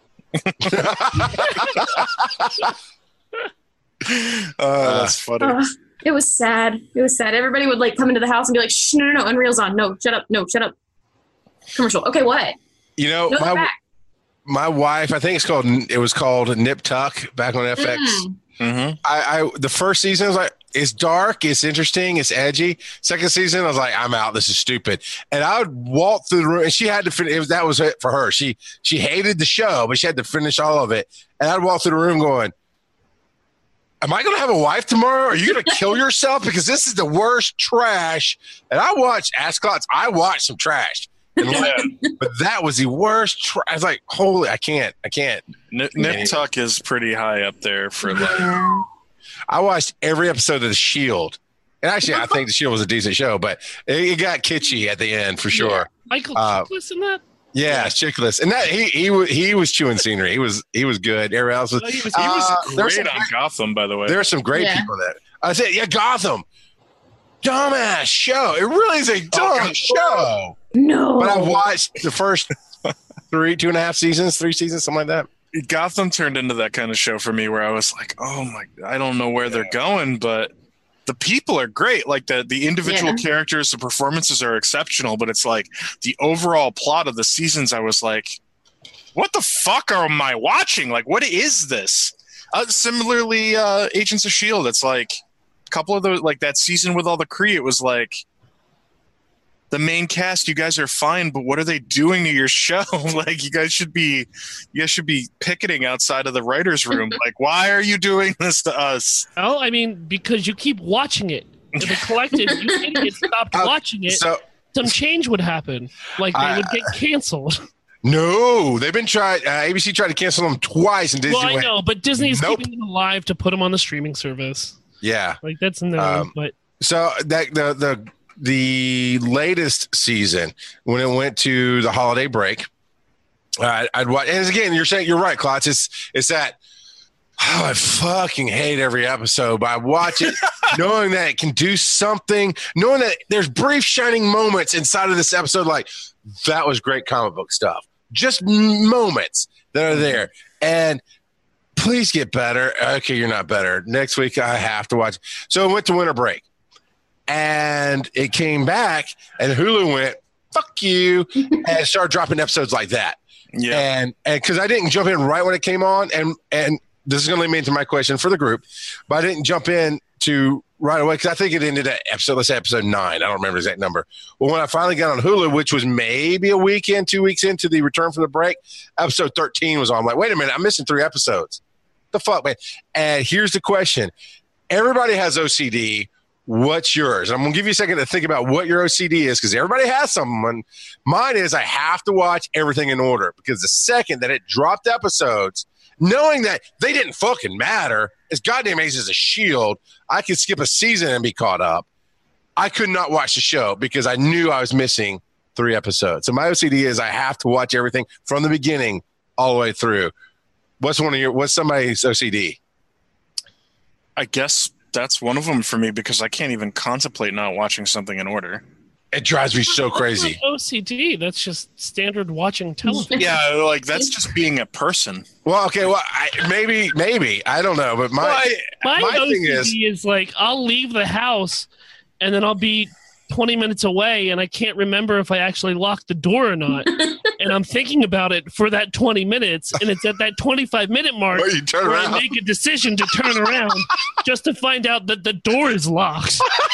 Uh, that's funny. Ugh, it was sad. It was sad. Everybody would like come into the house and be like, "Shh, no, no, no, Unreal's on. No, shut up. No, shut up." Commercial. Okay, what? You know, No, they're my back. my wife, I think it's called. It was called Nip Tuck back on F X. Mm. Mm-hmm. I, I the first season I was like, it's dark, it's interesting, it's edgy. Second season, I was like, I'm out. This is stupid. And I would walk through the room, and she had to finish. It was, that was it for her. She she hated the show, but she had to finish all of it. And I'd walk through the room going, am I going to have a wife tomorrow? Are you going to kill yourself? Because this is the worst trash. And I watched Ascot's. I watched some trash. And like, but that was the worst. Tra- I was like, holy, I can't. I can't. Nip, Nip Tuck is pretty high up there for like. Yeah. I watched every episode of The Shield. And actually, I think The Shield was a decent show, but it, it got kitschy at the end for sure. Michael Uh, Chiklis in that? Yeah, it's chickless. And that he he was he was chewing scenery. He was he was good. Everybody else was. Oh, he was- He was Uh, there's great some on Gotham, by the way. There are some great Yeah. people that I said, yeah, Gotham. Dumbass show. It really is a dumb show. No. But I watched the first three, two and a half seasons, three seasons, something like that. Gotham turned into that kind of show for me where I was like, oh my, I don't know where they're going, but the people are great. Like the, the individual Yeah. characters, the performances are exceptional, but it's like the overall plot of the seasons, I was like, what the fuck am I watching? Like, what is this? Uh, similarly, uh, Agents of S H I E L D, it's like a couple of those, like that season with all the Kree, it was like, the main cast, you guys are fine, but what are they doing to your show? Like, you guys should be, you guys should be picketing outside of the writer's room. Like, why are you doing this to us? Oh, I mean, because you keep watching it. If the collective, you idiots stopped Uh, watching it, So some change would happen. Like, they I- would get canceled. no, they've been trying. Uh, A B C tried to cancel them twice, and Disney Well, I went, know, but Disney's Nope. keeping them alive to put them on the streaming service. yeah. Like, that's no, Um, but So that the the the latest season when it went to the holiday break, uh, I'd watch. And again, you're saying you're right, Klotz. It's it's that. Oh, I fucking hate every episode, but I watch it knowing that it can do something, knowing that there's brief shining moments inside of this episode. Like, that was great comic book stuff. Just moments that are there. And please get better. Okay, you're not better. Next week, I have to watch. So I went to winter break. And it came back, and Hulu went, fuck you, and started dropping episodes like that. Yeah. And and because I didn't jump in right when it came on, and and this is going to lead me into my question for the group, but I didn't jump in to right away because I think it ended at episode, let's say episode nine. I don't remember the exact number. Well, when I finally got on Hulu, which was maybe a week in, two weeks into the return from the break, episode thirteen was on. I'm like, wait a minute, I'm missing three episodes. The fuck, man? And here's the question. Everybody has O C D. What's yours? I'm going to give you a second to think about what your O C D is because everybody has someone. Mine is I have to watch everything in order because the second that it dropped episodes, knowing that they didn't fucking matter, as goddamn Ace is a shield, I could skip a season and be caught up. I could not watch the show because I knew I was missing three episodes. So my O C D is I have to watch everything from the beginning all the way through. What's one of your, what's somebody's O C D? I guess that's one of them for me because I can't even contemplate not watching something in order. It drives me so crazy. That's not O C D. That's just standard watching television. Yeah, like that's just being a person. Well, okay, well, I, maybe, maybe I don't know, but my Well, I- My, my O C D thing is, is, like I'll leave the house and then I'll be twenty minutes away and I can't remember if I actually locked the door or not. And I'm thinking about it for that twenty minutes, and it's at that twenty-five minute mark Well, you turn where around. I make a decision to turn around just to find out that the door is locked.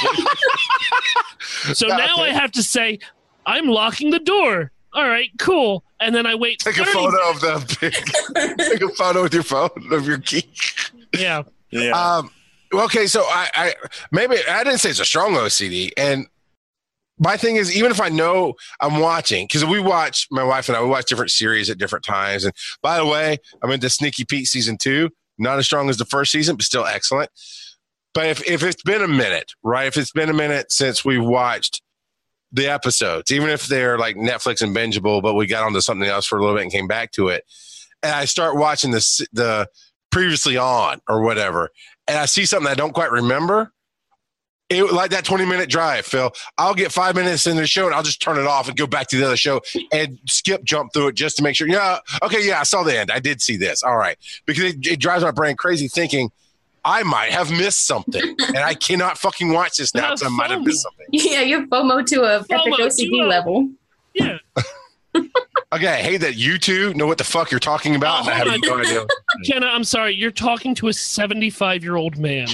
So now I have to say, I'm locking the door. All right, cool. And then I wait. take a thirty photo of the pig. Take a photo with your phone of your key. Yeah. Yeah. Um, okay, so I, I maybe I didn't say it's a strong O C D, and my thing is even if I know I'm watching, because we watch, my wife and I, we watch different series at different times. And by the way, I'm into Sneaky Pete season two, not as strong as the first season, but still excellent. But if, if it's been a minute, right? If it's been a minute since we watched the episodes, even if they're like Netflix and bingeable, but we got onto something else for a little bit and came back to it, and I start watching this, the previously on or whatever, and I see something I don't quite remember, it like that twenty minute drive, Phil, I'll get five minutes into the show and I'll just turn it off and go back to the other show and skip, jump through it just to make sure. Yeah. Okay. Yeah. I saw the end. I did see this. All right. Because it, it drives my brain crazy thinking I might have missed something and I cannot fucking watch this now because I might have missed something. Yeah, you have FOMO to a epic FOMO O C D to a- level. Yeah. Okay. I hate that you two know what the fuck you're talking about. Oh, and I have hold no on. idea. Jenna, I'm sorry. You're talking to a seventy-five year old man.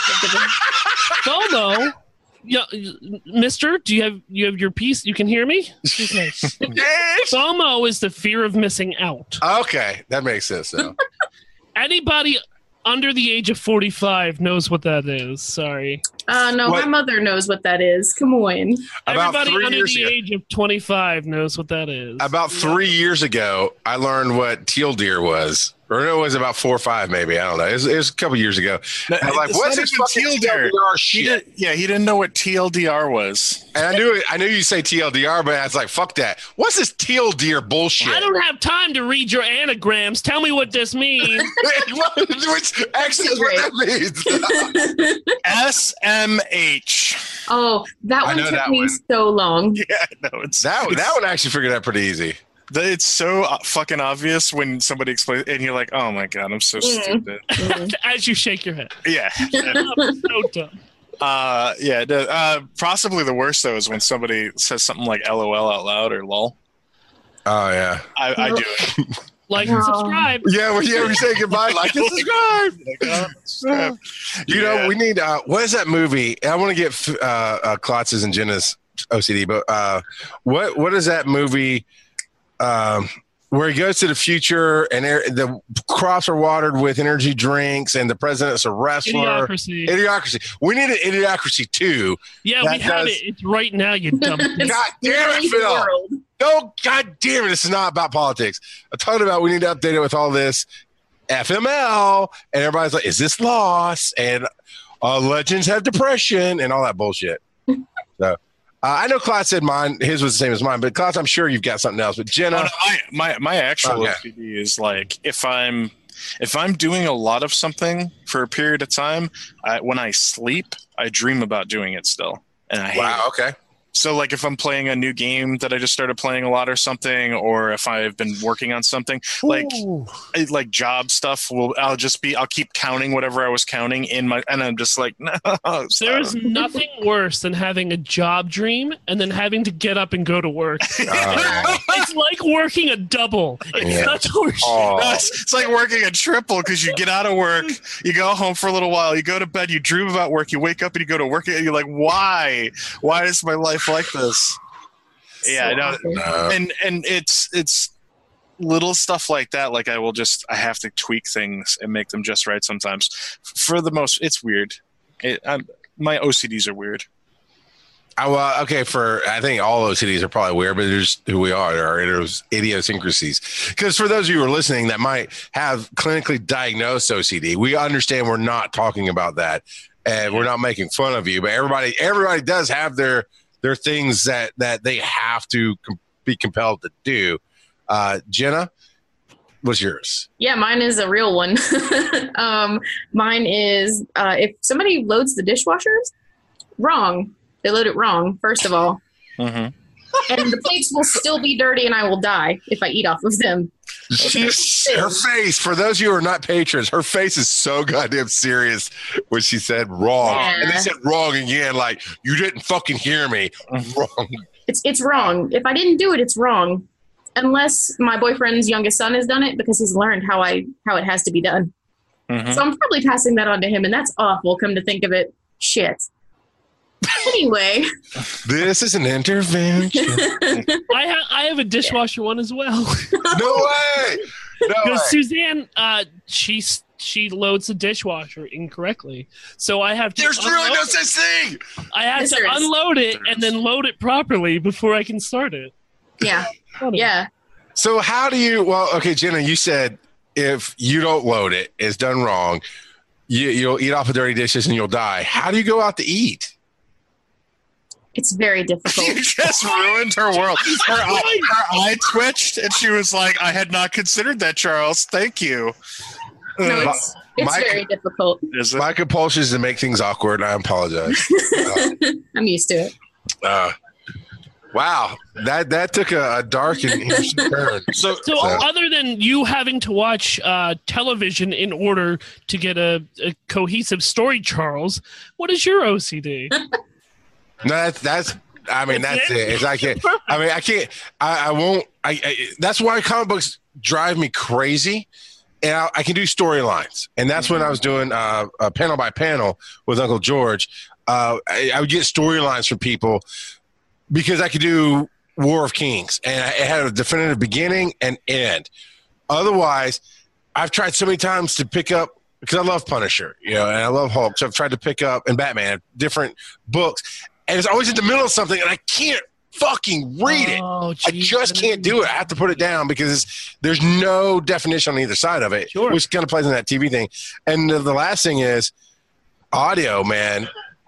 FOMO. Yeah, Mister, do you have you have your piece? You can hear me? Okay. FOMO is the fear of missing out. Okay. That makes sense though. Anybody under the age of forty-five knows what that is. Sorry. Uh, no, What- my mother knows what that is. Come on. About Everybody three under years the ago. age of twenty-five knows what that is. About three years ago, I learned what teal deer was. Or no, it was about four or five, maybe. I don't know. It was, it was a couple years ago. No, I was like, it's what's not this even fucking teal T L deer. D R He shit? did, yeah, he didn't know what T L D R was. And I knew it. I knew you say T L D R, but I was like, fuck that. What's this teal deer bullshit? I don't have time to read your anagrams. Tell me what this means. Which actually is what that means. S M H. Oh, that I one know took that me one. so long. Yeah, no, it's that, it's, that one I actually figured out pretty ezy. It's so uh, fucking obvious when somebody explains, and you're like, "Oh my god, I'm so Mm. stupid." As you shake your head. Yeah, I'm so dumb. uh, yeah. no, Uh, possibly the worst though is when somebody says something like "L O L" out loud or "lol." Oh, yeah. I, I do it. Like and No. subscribe. Yeah, when you ever say goodbye, like, and subscribe. Like, oh, subscribe. You Yeah. know, we need, uh, what is that movie? I want to get uh, uh, Klotz's and Jenna's O C D, but uh, what what is that movie um, where he goes to the future and er- the crops are watered with energy drinks and the president's a wrestler? Idiocracy. Idiocracy. We need an Idiocracy too. Yeah, That we have does- it. It's right now, you dumb. God damn it, The Phil. world. No, God damn it. This is not about politics. I'm talking about we need to update it with all this F M L. And everybody's like, is this lost? And uh, legends have depression and all that bullshit. So uh, I know Klaus said mine, his was the same as mine, but Klaus, I'm sure you've got something else. But Jenna. Oh, no, my, my my actual Okay. O C D is like if I'm if I'm doing a lot of something for a period of time, I, when I sleep, I dream about doing it still, and I hate it. Wow, okay. So like if I'm playing a new game that I just started playing a lot or something, or if I've been working on something like I- like job stuff, will I'll just be I'll keep counting whatever I was counting in my, and I'm just like no. stop. There's nothing worse than having a job dream and then having to get up and go to work. Uh, It's like working a double. It's Yeah. such horseshit. oh, No, it's, it's like working a triple because you get out of work, you go home for a little while, you go to bed, you dream about work, you wake up and you go to work, and you're like, why? Why is my life like this? Yeah, I know. awful. uh, And and it's it's little stuff like that. Like I will just I have to tweak things and make them just right sometimes. For the most, it's weird. It, I'm, my O C Ds are weird. I, well, okay, for I think all O C Ds are probably weird, but there's who we are. There are idios- idiosyncrasies. Because for those of you who are listening that might have clinically diagnosed O C D, we understand we're not talking about that, and we're not making fun of you. But everybody, everybody does have their their things that that they have to com- be compelled to do. Uh, Jenna, what's yours? Yeah, mine is a real one. um, mine is uh, if somebody loads the dishwashers wrong, they load it wrong, first of all. Mm-hmm. And the plates will still be dirty and I will die if I eat off of them. She's, her face, for those of you who are not patrons, her face is so goddamn serious when she said wrong. Yeah. And they said wrong again, like, you didn't fucking hear me. Wrong. It's it's wrong. If I didn't do it, it's wrong. Unless my boyfriend's youngest son has done it because he's learned how I how it has to be done. Mm-hmm. So I'm probably passing that on to him, and that's awful, come to think of it. Shit. Anyway. This is an intervention. I, ha- I have a dishwasher one as well. No way. No way. Because Suzanne, uh, she s- she loads the dishwasher incorrectly, so I have to. There's really no unload such thing. it. I have Yes, to there is. unload it There and is. then load it properly before I can start it. Yeah. Yeah. So how do you, well, okay, Jenna, you said if you don't load it, it's done wrong. You, you'll eat off of dirty dishes and you'll die. How do you go out to eat? It's very difficult. You just ruined her world. Her, eye- her eye twitched, and she was like, "I had not considered that, Charles. Thank you." No, Uh, it's it's Mike- very difficult. is it? My compulsion is to make things awkward. I apologize. I'm used to it. Uh, wow, that that took a, a dark and interesting turn. So, So, So- other than you having to watch uh, television in order to get a, a cohesive story, Charles, what is your O C D? No, that's that's. I mean, That's that's it? it. It's I can't. I mean, I can't. I, I won't. I, I. That's why comic books drive me crazy, and I, I can do storylines. And that's when I was doing uh, uh, panel by panel with Uncle George. Uh, I, I would get storylines from people because I could do War of Kings, and it had a definitive beginning and end. Otherwise, I've tried so many times to pick up. Because I love Punisher, you know, and I love Hulk. So I've tried to pick up, and Batman, different books. And it's always in the middle of something, and I can't fucking read it. Oh, I geez. just can't do it. I have to put it down because it's, there's no definition on either side of it, Sure. which kind of plays in that T V thing. And the, the last thing is audio, man.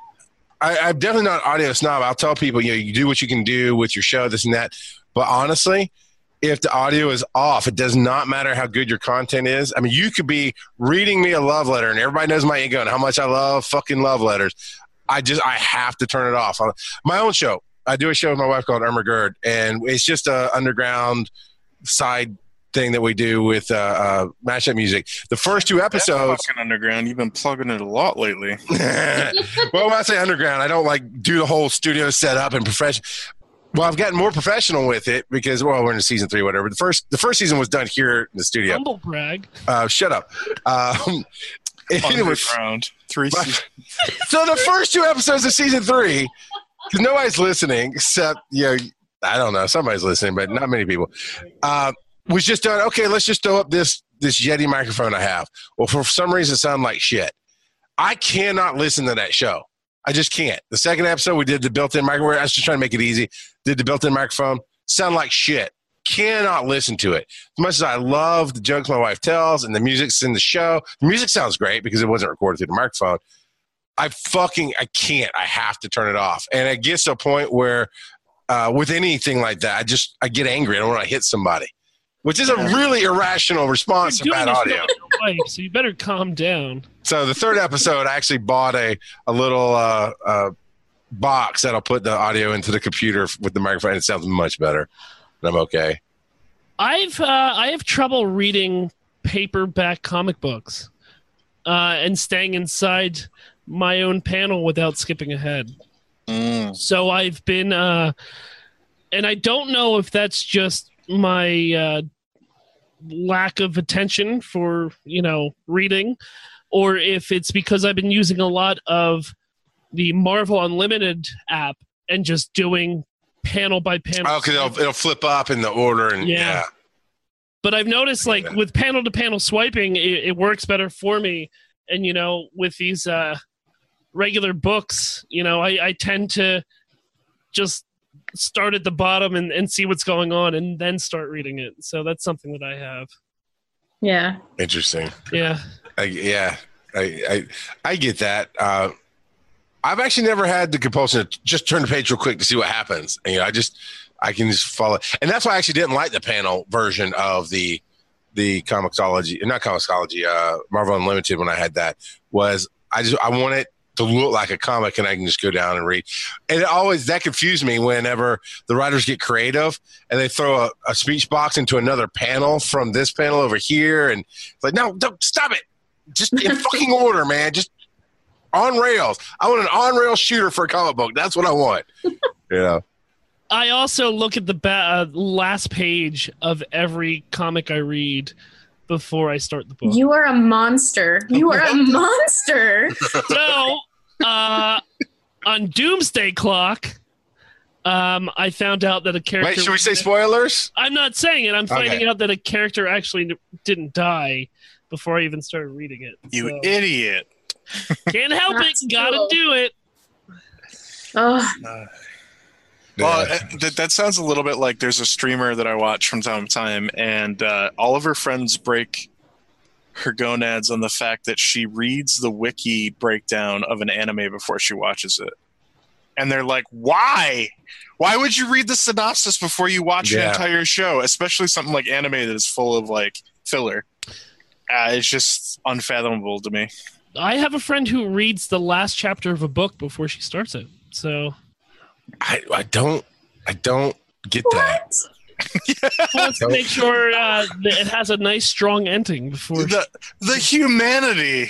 I, I'm definitely not an audio snob. I'll tell people, you know, you do what you can do with your show, this and that. But honestly, if the audio is off, it does not matter how good your content is. I mean, you could be reading me a love letter, and everybody knows my ego and how much I love fucking love letters. I just, I have to turn it off. On my own show, I do a show with my wife called Irma Gerd, and it's just a underground side thing that we do with uh, uh, mashup music. The first two That's episodes. fucking underground. You've been plugging it a lot lately. Well, when I say underground, I don't like do the whole studio setup and profession. Well, I've gotten more professional with it because, well, we're in season three, whatever. The first, the first season was done here in the studio. Humble brag. Uh, shut up. Um, anyway, Underground. Three. But- seasons. so the first two episodes of season three, because nobody's listening except, you know, I don't know, somebody's listening, but not many people. Uh, was just done, okay, let's just throw up this, this Yeti microphone I have. Well, for some reason, it sounded like shit. I cannot listen to that show. I just can't. The second episode, we did the built-in microphone. I was just trying to make it easy. Did the built-in microphone. Sound like shit. Cannot listen to it. As much as I love the jokes my wife tells and the music's in the show, the music sounds great because it wasn't recorded through the microphone. I fucking, I can't. I have to turn it off. And it gets to a point where uh, with anything like that, I just, I get angry. I don't want to hit somebody, which is a really irrational response to bad audio. Wife, so you better calm down. So the third episode, I actually bought a, a little uh, uh, box that'll put the audio into the computer with the microphone. It sounds much better. I'm okay. I've uh, I have trouble reading paperback comic books uh, and staying inside my own panel without skipping ahead. Mm. So I've been, uh, and I don't know if that's just my uh, lack of attention for, you know, reading, or if it's because I've been using a lot of the Marvel Unlimited app and just doing panel by panel. Oh, because it'll, it'll flip up in the order. And yeah. yeah. But I've noticed, like, yeah. with panel to panel swiping, it, it works better for me. And, you know, with these uh, regular books, you know, I, I tend to just start at the bottom and, and see what's going on and then start reading it. So that's something that I have. Yeah. Interesting. Yeah. I, yeah. I, I I get that. Uh, I've actually never had the compulsion to just turn the page real quick to see what happens. And, you know, I just, I can just follow. And that's why I actually didn't like the panel version of the, the Comixology, not Comixology, uh, Marvel Unlimited when I had that, was I just, I want it to look like a comic and I can just go down and read. And it always, that confused me whenever the writers get creative and they throw a, a speech box into another panel from this panel over here. And it's like, no, don't, stop it. Just in fucking order, man. Just on rails. I want an on-rail shooter for a comic book. That's what I want. Yeah. I also look at the ba- uh, last page of every comic I read before I start the book. You are a monster. You are a monster. So, uh, on Doomsday Clock, um, I found out that a character... Wait, should we say spoilers? I'm not saying it. I'm finding Okay. out that a character actually didn't die before I even started reading it. You So, idiot. can't help it. That's Gotta cool. do it. Oh, Well, Yeah. uh, that, that sounds a little bit like there's a streamer that I watch from time to time, and uh, all of her friends break her gonads on the fact that she reads the wiki breakdown of an anime before she watches it. And they're like, why? Why would you read the synopsis before you watch Yeah. an entire show, especially something like anime that is full of like filler? Uh, it's just unfathomable to me. I have a friend who reads the last chapter of a book before she starts it. So I, I don't, I don't get that. wants to make sure uh, that it has a nice, strong ending before The the humanity.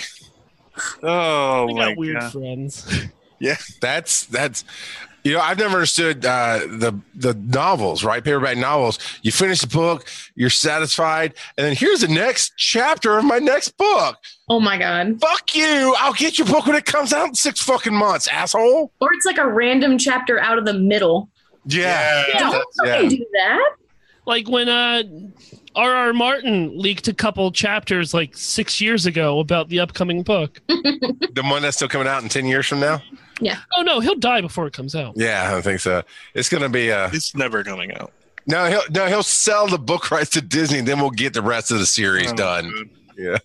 Oh we my got weird god! friends. That's that's you know I've never understood uh, the the novels, right? Paperback novels. You finish the book, you're satisfied, and then here's the next chapter of my next book. oh my God. Fuck you! I'll get your book when it comes out in six fucking months, asshole. Or it's like a random chapter out of the middle. Yeah, Yeah, don't yeah. fucking do that. Like when uh, R R. Martin leaked a couple chapters like six years ago about the upcoming book. The one that's still coming out in ten years from now. Oh no, he'll die before it comes out. Yeah, I don't think so. It's gonna be uh It's never coming out. no he'll no he'll sell the book rights to Disney, and then we'll get the rest of the series Oh, done. dude. Yeah.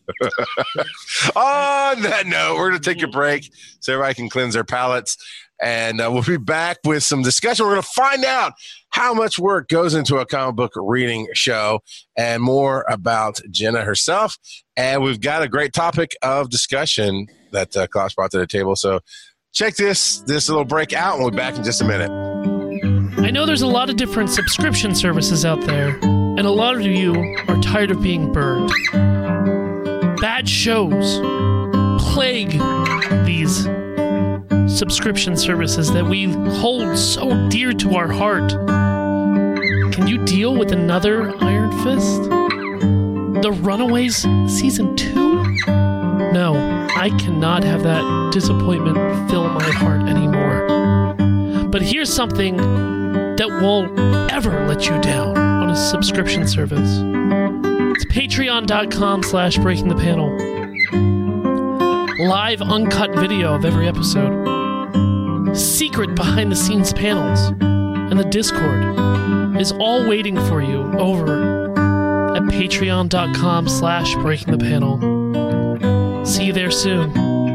On that note, we're going to take a break so everybody can cleanse their palates. And uh, we'll be back with some discussion. We're going to find out how much work goes into a comic book reading show and more about Jenna herself. And we've got a great topic of discussion that uh, Klaus brought to the table. So check this, this little break out, and we'll be back in just a minute. I know there's a lot of different subscription services out there, and a lot of you are tired of being burned. Bad shows plague these subscription services that we hold so dear to our heart. Can you deal with another Iron Fist? The Runaways Season two? No, I cannot have that disappointment fill my heart anymore. But here's something that won't ever let you down on a subscription service. It's patreon.com slash breaking the panel. Live uncut video of every episode. Secret behind the scenes panels. And the Discord is all waiting for you over at patreon.com slash breaking the panel. See you there soon.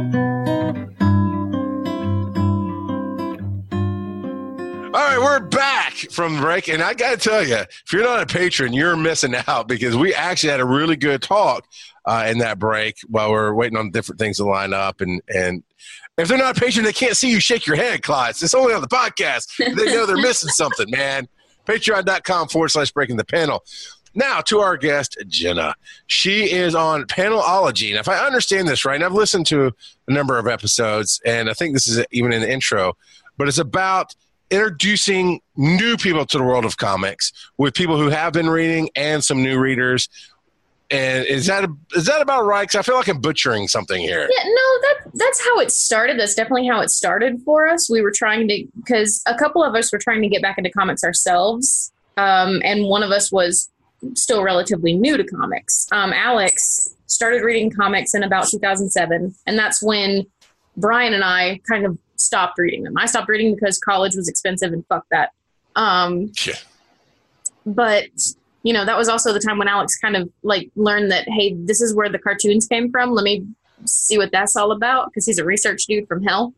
All right, we're back from the break, and I got to tell you, if you're not a patron, you're missing out because we actually had a really good talk uh, in that break while we're waiting on different things to line up. And, and if they're not a patron, they can't see you shake your head, Klotz. It's only on the podcast. They know they're missing something, man. Patreon.com forward slash breaking the panel. Now to our guest, Jenna. She is on Panelology. And if I understand this right, and I've listened to a number of episodes, and I think this is even in the intro, but it's about introducing new people to the world of comics with people who have been reading and some new readers. And is that a, is that about right? Because I feel like I'm butchering something here. Yeah, no, that that's how it started. That's definitely how it started for us. We were trying to, because a couple of us were trying to get back into comics ourselves, um, and one of us was still relatively new to comics. Um, Alex started reading comics in about two thousand seven, and that's when Brian and I kind of stopped reading them. I stopped reading because college was expensive and fuck that. Um, yeah. But, you know, that was also the time when Alex kind of like learned that, hey, this is where the cartoons came from. Let me see what that's all about, because he's a research dude from hell.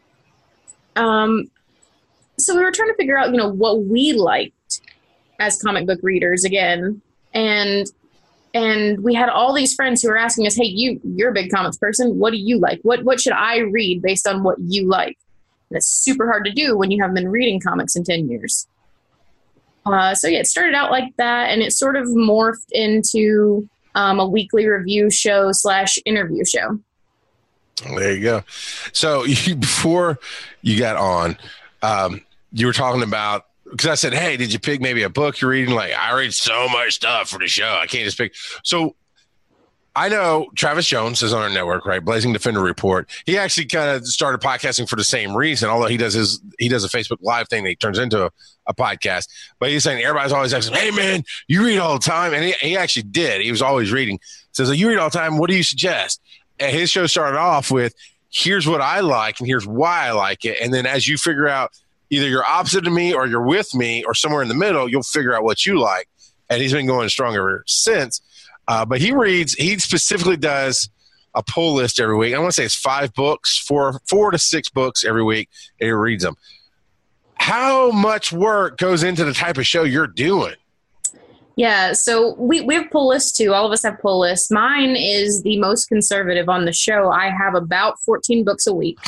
Um, so we were trying to figure out, you know, what we liked as comic book readers again. And And we had all these friends who were asking us, hey, you, you're a big comics person. What do you like? What what should I read based on what you like? And it's super hard to do when you haven't been reading comics in ten years. Uh, so, yeah, it started out like that, and it sort of morphed into um, a weekly review show slash interview show. There you go. So you, before you got on, um, you were talking about, because I said, hey, did you pick maybe a book you're reading? Like, I read so much stuff for the show. I can't just pick. So I know Travis Jones is on our network, right? Blazing Defender Report. He actually kind of started podcasting for the same reason, although he does his, he does a Facebook Live thing that he turns into a, a podcast. But he's saying everybody's always asking, hey, man, you read all the time. And he, he actually did. He was always reading. Says, you read all the time. What do you suggest? And his show started off with, here's what I like and here's why I like it. And then as you figure out, either you're opposite of me or you're with me or somewhere in the middle, you'll figure out what you like. And he's been going strong ever since. Uh, but he reads, he specifically does a pull list every week. I want to say it's five books, four, four to six books every week, and he reads them. How much work goes into the type of show you're doing? Yeah, so we, we have pull lists too. All of us have pull lists. Mine is the most conservative on the show. I have about fourteen books a week.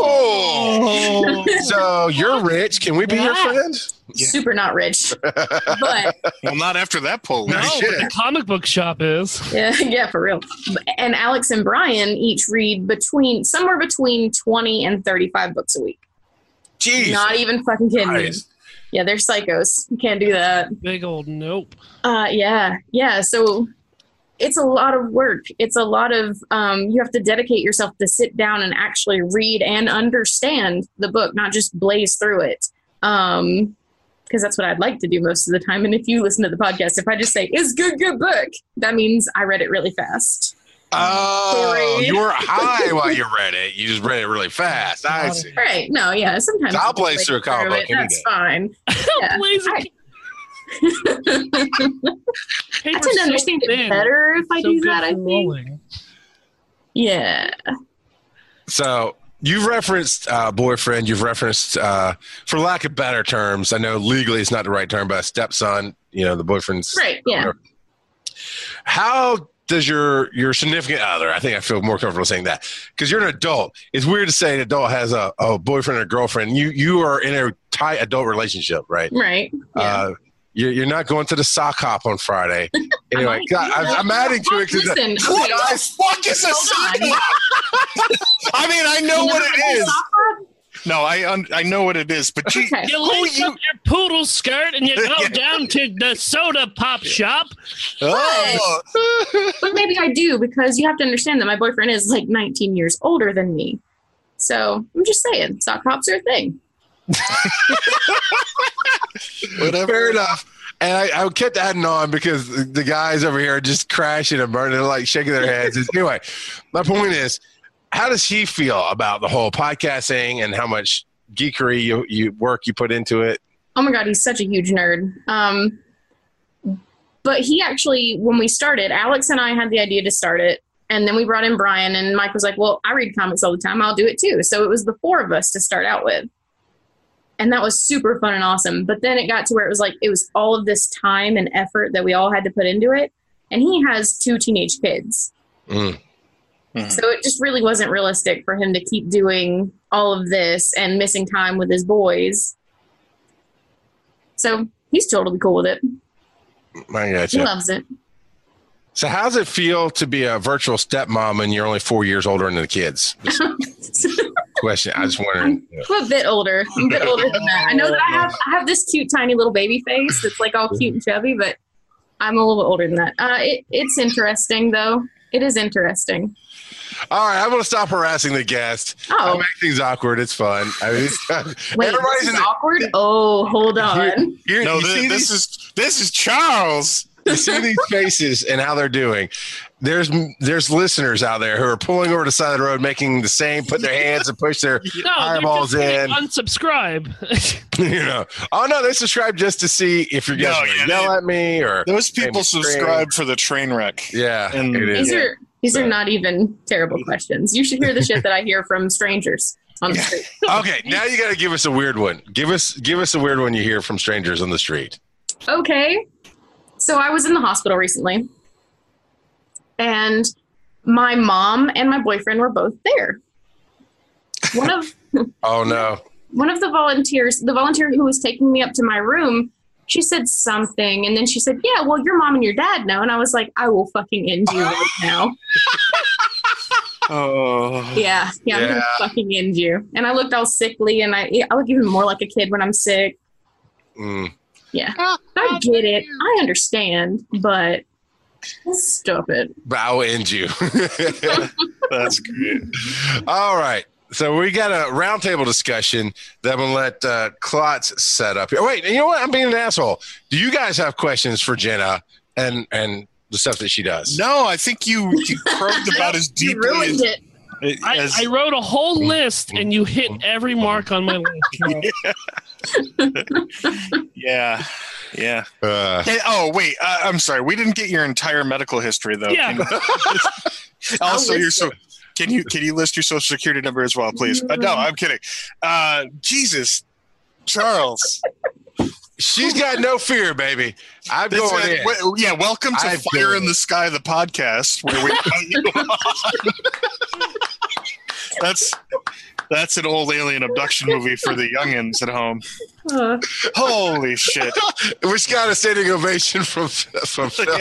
Oh, so you're rich. Can we be Yeah. your friends? Yeah. Super not rich. But Well, not after that poll. No, Nice but shit. the comic book shop is. yeah, yeah, for real. And Alex and Brian each read between somewhere between twenty and thirty-five books a week. Jeez. Not even fucking kidding me. Nice. Yeah, they're psychos. You can't do that. Big old nope. Uh, yeah, yeah. So it's a lot of work. It's a lot of, um, you have to dedicate yourself to sit down and actually read and understand the book, not just blaze through it. Um, because that's what I'd like to do most of the time. And if you listen to the podcast, if I just say, it's good, good book, that means I read it really fast. Oh, Sorry. you were high while you read it. You just read it really fast. I see. Right. No, yeah. Sometimes I'll I'll blaze through a comic book it. any That's day. fine. Yeah. Blaze I- I Paper's tend to so understand it thin, better if I so do good that, I for think. rolling. Yeah. So you've referenced uh, boyfriend. You've referenced, uh, for lack of better terms, I know legally it's not the right term, but a stepson, you know, the boyfriend's. Right, yeah. How does your your significant other, I think I feel more comfortable saying that, because you're an adult. It's weird to say an adult has a, a boyfriend or girlfriend. You you are in a tight adult relationship, right? Right. Yeah. Uh, you're, you're not going to the sock hop on Friday. Anyway, might God, do I'm, that. I'm adding to it. 'cause the- Listen, what okay. the fuck is a sock Hold on. hop? I mean, I know You what never it been to is. sock hop? No, I un- I know what it is, but you, Okay. You who lace you? up your poodle skirt and you go Yeah. down to the soda pop shop. Oh. But maybe I do, because you have to understand that my boyfriend is like nineteen years older than me. So I'm just saying, sock hops are a thing. Whatever. Fair enough. And I, I kept adding on because the, the guys over here are just crashing and burning, like shaking their heads. Anyway, my point is, how does he feel about the whole podcasting and how much geekery you, you work you put into it? Oh my God, he's such a huge nerd. Um, but he actually, when we started, Alex and I had the idea to start it. And then we brought in Brian, and Mike was like, well, I read comics all the time. I'll do it too. So it was the four of us to start out with. And that was super fun and awesome. But then it got to where it was like, it was all of this time and effort that we all had to put into it. And he has two teenage kids. Mm. Mm-hmm. So it just really wasn't realistic for him to keep doing all of this and missing time with his boys. So he's totally cool with it. I gotcha. He loves it. So how does it feel to be a virtual stepmom and you're only four years older than the kids? Question. I just wondering. I'm a bit older. I'm a bit older than that. I know that I have I have this cute, tiny little baby face that's like all cute and chubby, but I'm a little bit older than that. Uh, it, it's interesting, though. It is interesting. All right, I'm going to stop harassing the guest. Oh. I make things awkward. It's fun. I mean, it's, Wait, everybody's this is in awkward? The, oh, hold on. Here, here, no, this, this these, is this is Charles. You see these faces and how they're doing. There's there's listeners out there who are pulling over to the side of the road, making the same, put their hands and push their no, eyeballs in. Unsubscribe. You know, oh no, they subscribe just to see if you're going to no, yeah, yell at me or those people subscribe for the train wreck. Yeah, and it is. These are these are not even terrible questions. You should hear the shit that I hear from strangers on the street. Okay, now you got to give us a weird one. Give us give us a weird one you hear from strangers on the street. Okay. So I was in the hospital recently, and my mom and my boyfriend were both there. One of oh no, one of the volunteers, the volunteer who was taking me up to my room, she said something, and then she said, "Yeah, well, your mom and your dad know." And I was like, "I will fucking end you right now." Oh yeah, yeah, I'm yeah. gonna fucking end you. And I looked all sickly, and I I look even more like a kid when I'm sick. Mm. Yeah, I get it. I understand, but stop it. I'll end you. That's great. All right. So we got a roundtable discussion that I'm going to let uh, Klotz set up here. Wait, you know what? I'm being an asshole. Do you guys have questions for Jenna and, and the stuff that she does? No, I think you, you probed about as deeply you ruined as... it. I, I wrote a whole list, and you hit every mark on my list. yeah, yeah. Uh, hey, oh, wait. Uh, I'm sorry. We didn't get your entire medical history, though. Yeah. Also, you're so. Can you can you list your social security number as well, please? Uh, no, I'm kidding. Uh, Jesus, Charles. She's got no fear, baby. I'm This, going uh, in. w- yeah, welcome to I'm Fire going in the Sky, the podcast, where we. that's that's an old alien abduction movie for the youngins at home. Uh, Holy shit! Which got a standing ovation from from Phil.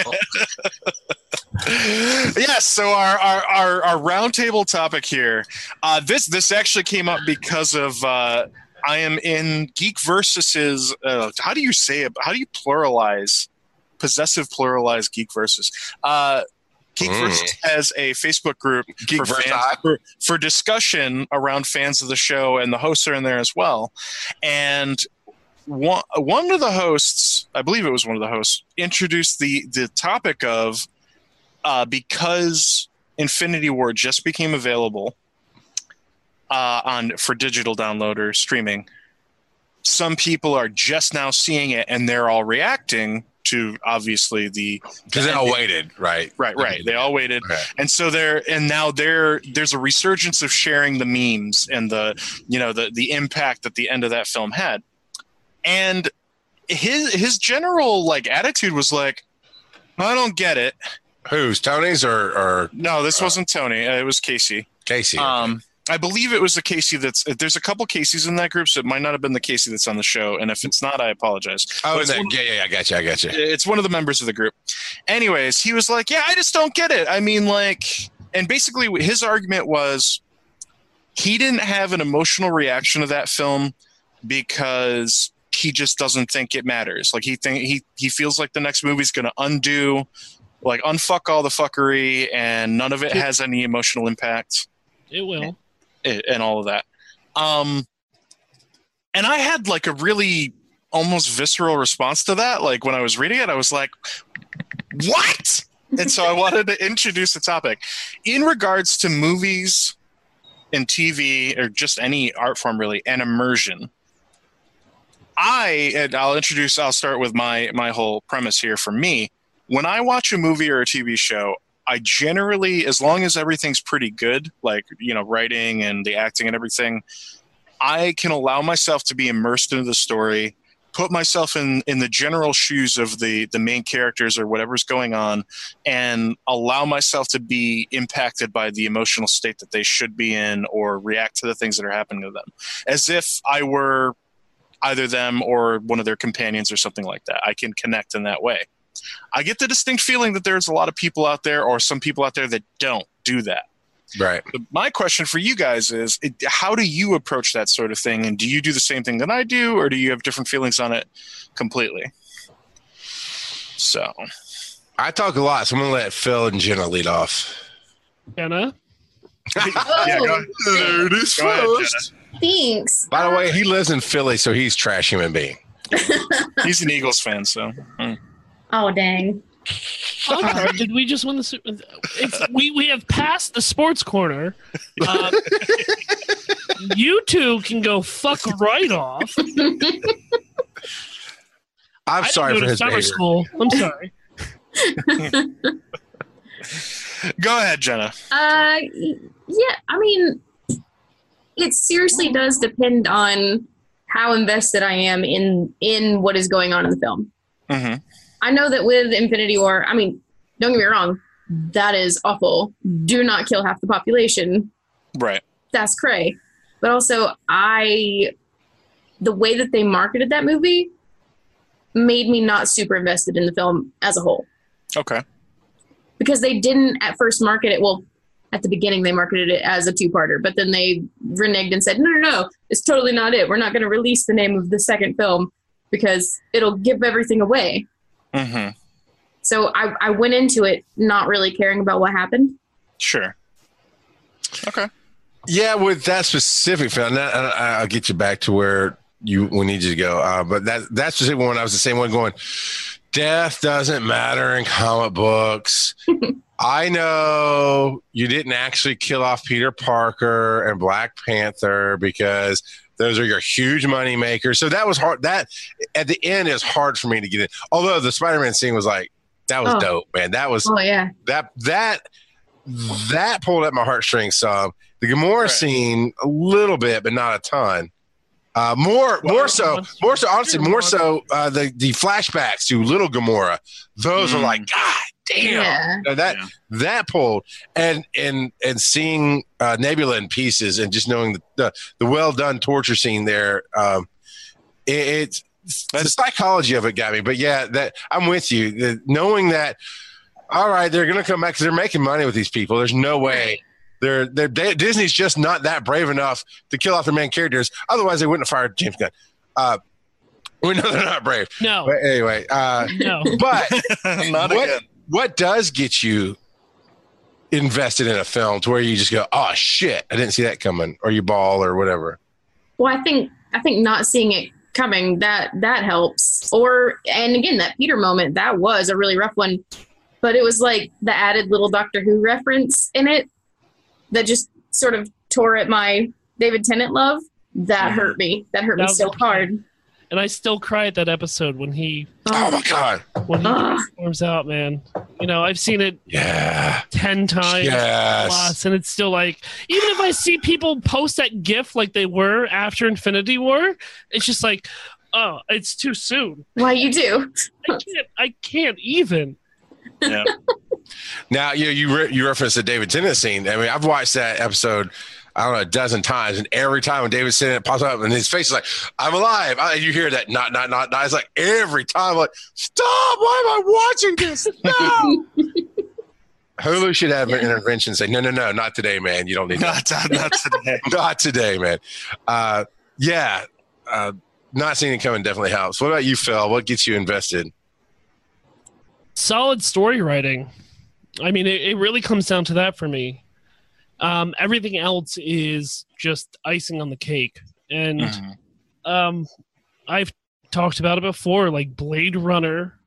Yes, so our our our, our roundtable topic here. Uh, this this actually came up because of. Uh, I am in Geek Versus's. Uh, how do you say it? How do you pluralize? Possessive pluralize Geek Versus. Uh, Geek Mm. Versus has a Facebook group Geek for, Versus. fans, for, for discussion around fans of the show, and the hosts are in there as well. And one one of the hosts, I believe it was one of the hosts, introduced the the topic of uh, because Infinity War just became available. Uh, on for digital download or streaming, some people are just now seeing it and they're all reacting to obviously the Because they all waited, right? right, right. They all waited, Okay. and so they're and now there there's a resurgence of sharing the memes and the you know the the impact that the end of that film had, and his his general like attitude was like, I don't get it. Who's Tony's or or No, this wasn't Tony. Uh, it was Casey. Casey? Um, I believe it was the Casey that's. There's a couple Caseys in that group, so it might not have been the Casey that's on the show. And if it's not, I apologize. oh, But and it's that, one- yeah, yeah, yeah, I got you, I got you. It's one of the members of the group. Anyways, he was like, "Yeah, I just don't get it. I mean, like," and basically his argument was he didn't have an emotional reaction to that film because he just doesn't think it matters. Like he think he he feels like the next movie's going to undo, like unfuck all the fuckery, and none of it has any emotional impact. It will. And all of that. Um, And I had like a really almost visceral response to that. Like when I was reading it, I was like, what? And so I wanted to introduce the topic. In regards to movies and T V, or just any art form really, and immersion, I, and I'll introduce, I'll start with my, my whole premise here for me. When I watch a movie or a T V show, I generally, as long as everything's pretty good, like, you know, writing and the acting and everything, I can allow myself to be immersed into the story, put myself in, in the general shoes of the, the main characters or whatever's going on, and allow myself to be impacted by the emotional state that they should be in or react to the things that are happening to them, as if I were either them or one of their companions or something like that. I can connect in that way. I get the distinct feeling that there's a lot of people out there, or some people out there, that don't do that. Right. But my question for you guys is, it, how do you approach that sort of thing? And do you do the same thing that I do, or do you have different feelings on it completely? So I talk a lot, so I'm going to let Phil and Jenna lead off. Jenna? Yeah, go ahead. There it is Go ahead, first. Thanks. By the way, he lives in Philly, so he's a trash human being. He's an Eagles fan, so. mm. Oh, dang. Okay, did we just win the Super? It's, we we have passed the sports corner. Uh, you two can go fuck right off. I'm I sorry didn't go for to his summer behavior. school. I'm sorry. Go ahead, Jenna. Uh, yeah, I mean, it seriously does depend on how invested I am in in what is going on in the film. Mm-hmm. I know that with Infinity War, I mean, don't get me wrong, that is awful. Do not kill half the population. Right. That's cray. But also, I, the way that they marketed that movie made me not super invested in the film as a whole. Okay. Because they didn't at first market it, well, at the beginning they marketed it as a two-parter, but then they reneged and said, no, no, no, it's totally not it. We're not going to release the name of the second film because it'll give everything away. Mm-hmm. So I, I went into it not really caring about what happened. Sure. Okay. Yeah, with that specific film, and that- and I- I'll get you back to where you we need you to go. Uh, but that that specific one, I was the same one going, death doesn't matter in comic books. I know you didn't actually kill off Peter Parker and Black Panther because those are your huge money makers. So that was hard. That at the end is hard for me to get in. Although the Spider-Man scene was like, that was Oh. dope, man. That was Oh, yeah. that that that pulled at my heartstrings some. The Gamora Right. scene a little bit, but not a ton. Uh, more, Well, more so, once- more so. Honestly, more once- so. Uh, the the flashbacks to Little Gamora, those are Mm. like, God damn, Yeah. Now that Yeah. that pulled, and and and seeing uh, Nebula in pieces, and just knowing the the, the well done torture scene there. Um, it, it's the psychology of it got me. But yeah, that I'm with you. The, knowing that, all right, they're going to come back because they're making money with these people. There's no way. They're, they're, Disney's just not that brave enough to kill off their main characters. Otherwise, they wouldn't have fired James Gunn. Uh, we know they're not brave. No, But anyway, uh, no. but Not what, again. what does get you invested in a film to where you just go, oh, shit, I didn't see that coming, or you ball or whatever? Well, I think I think not seeing it coming, that that helps. Or and again, that Peter moment, that was a really rough one. But it was like the added little Doctor Who reference in it that just sort of tore at my David Tennant love. That hurt me. That hurt That me was so okay. hard. And I still cry at that episode when he Oh, my God. when he Ah. transforms out, man. You know, I've seen it Yeah. ten times Yes. plus, and it's still like, even if I see people post that GIF like they were after Infinity War, it's just like, oh, it's too soon. Why you do? I can't. I can't even. Yeah. Now, you know, you re- you referenced the David Tennant scene. I mean, I've watched that episode, I don't know, a dozen times, and every time when David Tennant pops up and his face is like, I'm alive. I, you hear that, not, not, not, not. It's like every time, like, stop. Why am I watching this? No. Hulu should have an intervention say, no, no, no, not today, man. You don't need that. Not, not today. Not today, man. Uh, yeah. Uh, not seeing it coming definitely helps. What about you, Phil? What gets you invested? Solid story writing. I mean, it, it really comes down to that for me. Um, everything else is just icing on the cake. And Mhm. um, I've talked about it before. Like Blade Runner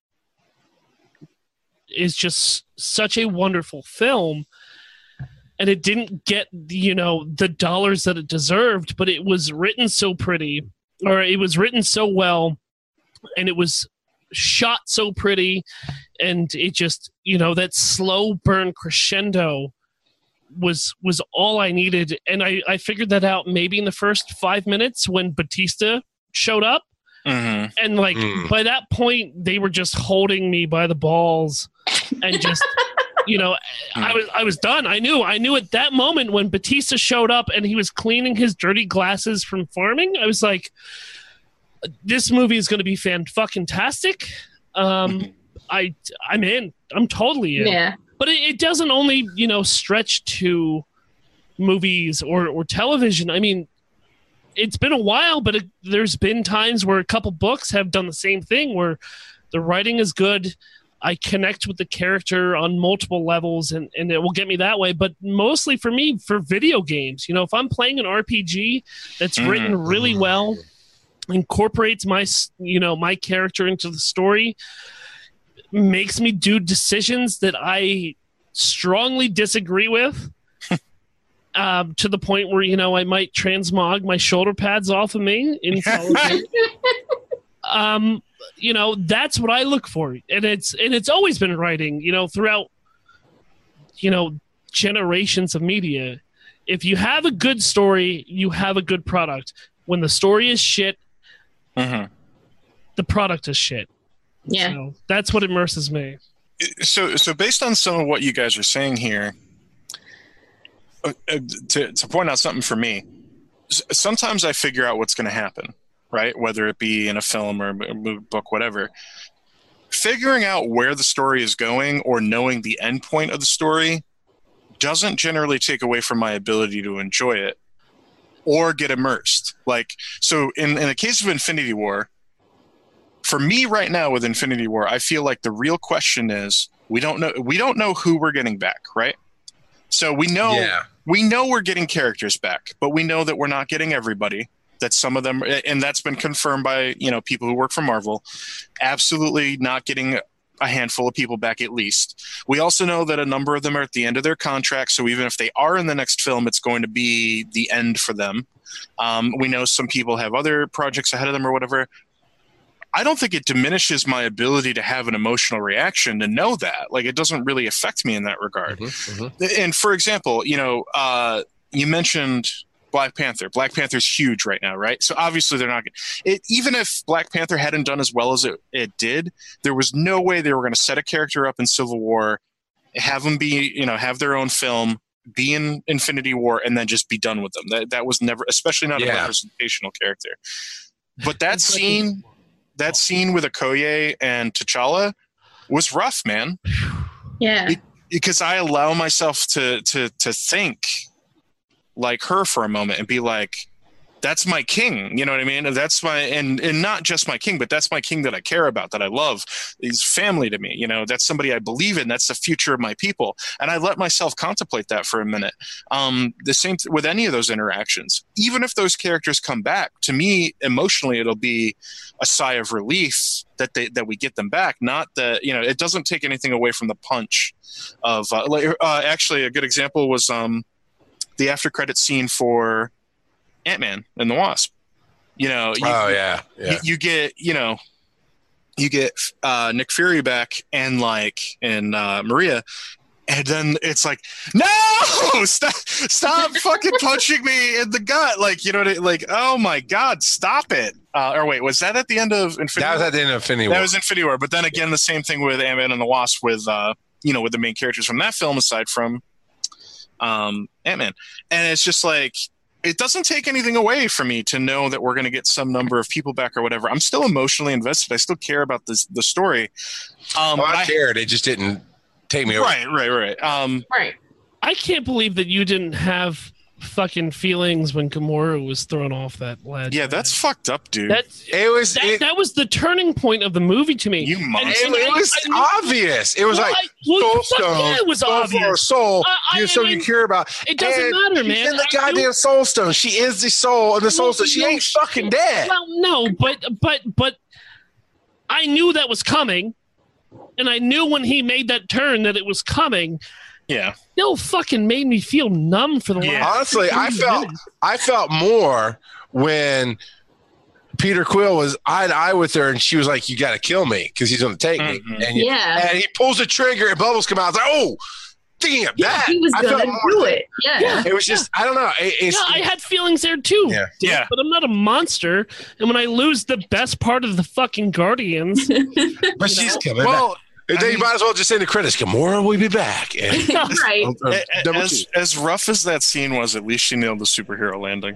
is just such a wonderful film, and it didn't get, you know, the dollars that it deserved, but it was written so pretty, or it was written so well, and it was shot so pretty, and it just, you know, that slow burn crescendo was was all I needed. And I, I figured that out maybe in the first five minutes when Batista showed up. Mm-hmm. And like mm. by that point, they were just holding me by the balls and just, you know, mm. I was I was done. I knew I knew at that moment when Batista showed up and he was cleaning his dirty glasses from farming, I was like, this movie is going to be fan fucking tastic. Um, mm-hmm. I I'm in. I'm totally in. Yeah. But it, it doesn't only, you know, stretch to movies or, or television. I mean, it's been a while, but it, there's been times where a couple books have done the same thing, where the writing is good. I connect with the character on multiple levels, and, and it will get me that way. But mostly for me, for video games, you know, if I'm playing an R P G that's mm. written really well, incorporates my, you know, my character into the story, makes me do decisions that I strongly disagree with, um, to the point where, you know, I might transmog my shoulder pads off of me in college. um, you know, that's what I look for. And it's, and it's always been writing, you know, throughout, you know, generations of media. If you have a good story, you have a good product. When the story is shit, mm-hmm. the product is shit. Yeah, so that's what immerses me. So, so based on some of what you guys are saying here, uh, uh, to to point out something for me, s- sometimes I figure out what's going to happen, right? Whether it be in a film or a movie, book, whatever. Figuring out where the story is going or knowing the end point of the story doesn't generally take away from my ability to enjoy it or get immersed. Like, so in in the case of Infinity War. For me right now with Infinity War, I feel like the real question is we don't know we don't know who we're getting back, right? So we know yeah. we know we're getting characters back, but we know that we're not getting everybody. That some of them, and that's been confirmed by, you know, people who work for Marvel, absolutely not getting a handful of people back at least. We also know that a number of them are at the end of their contract, so even if they are in the next film, it's going to be the end for them. Um, we know some people have other projects ahead of them or whatever. I don't think it diminishes my ability to have an emotional reaction to know that. Like, it doesn't really affect me in that regard. Mm-hmm, mm-hmm. And for example, you know, uh, you mentioned Black Panther. Black Panther's huge right now, right? So obviously they're not it, even if Black Panther hadn't done as well as it, it did, there was no way they were going to set a character up in Civil War, have them be, you know, have their own film, be in Infinity War, and then just be done with them. That that was never, especially not yeah. a representational character. But that scene... That scene with Okoye and T'Challa was rough, man. Yeah. Be- because I allow myself to to to think like her for a moment and be like, that's my king. You know what I mean? That's my, and, and not just my king, but that's my king that I care about, that I love. He's family to me. You know, that's somebody I believe in. That's the future of my people. And I let myself contemplate that for a minute. Um, the same th- with any of those interactions. Even if those characters come back, to me, emotionally, it'll be a sigh of relief that they, that we get them back. Not that, you know, it doesn't take anything away from the punch of, uh, like, uh, actually a good example was um, the after credit scene for Ant-Man and the Wasp. You know, you, oh yeah, yeah. You, you get, you know, you get uh, Nick Fury back and like and uh, Maria, and then it's like, no, stop, stop fucking punching me in the gut, like, you know, what I, like, oh my god, stop it. Uh, or wait, was that at the end of Infinity That was War? at the end of Infinity War. That was Infinity War. But then again, the same thing with Ant-Man and the Wasp with, uh, you know, with the main characters from that film aside from um, Ant-Man, and it's just like, it doesn't take anything away from me to know that we're going to get some number of people back or whatever. I'm still emotionally invested. I still care about this, the story. Um, well, I I cared. It just didn't take me away. Right, right, right. Um, right. I can't believe that you didn't have fucking feelings when Gamora was thrown off that ledge. Yeah, that's fucked up, dude. That's It was that, it, that was the turning point of the movie to me. You And- monster. and it, it I- was I- obvious. It was Well, like I- well, soul fuck stone. yeah, it was soul obvious. For a soul, I- I you so mean, you care about. it doesn't And matter, she's man. in the I goddamn knew- soul stone. She is the soul, and the soul Well, stone. She no, ain't she- fucking dead. Well, no, but but but I knew that was coming, and I knew when he made that turn that it was coming. Yeah. Still fucking made me feel numb for the Yeah. last. Honestly, I felt I felt more when Peter Quill was eye to eye with her, and she was like, "You got to kill me because he's going to take me." Mhm. And, you- Yeah. and he pulls the trigger, and bubbles come out. I was like, "Oh, damn!" Yeah, that he was I gonna felt more- do it. Yeah. Yeah. It was just I don't know. It, it's Yeah, I had feelings there too. Yeah. Yeah. But I'm not a monster. And when I lose the best part of the fucking Guardians, but she's coming Well, back. And then I you mean- might as well just say in the credits, "Gamora will be back." And, Right. uh, a- a- double as, T. as rough as that scene was, at least she nailed the superhero landing.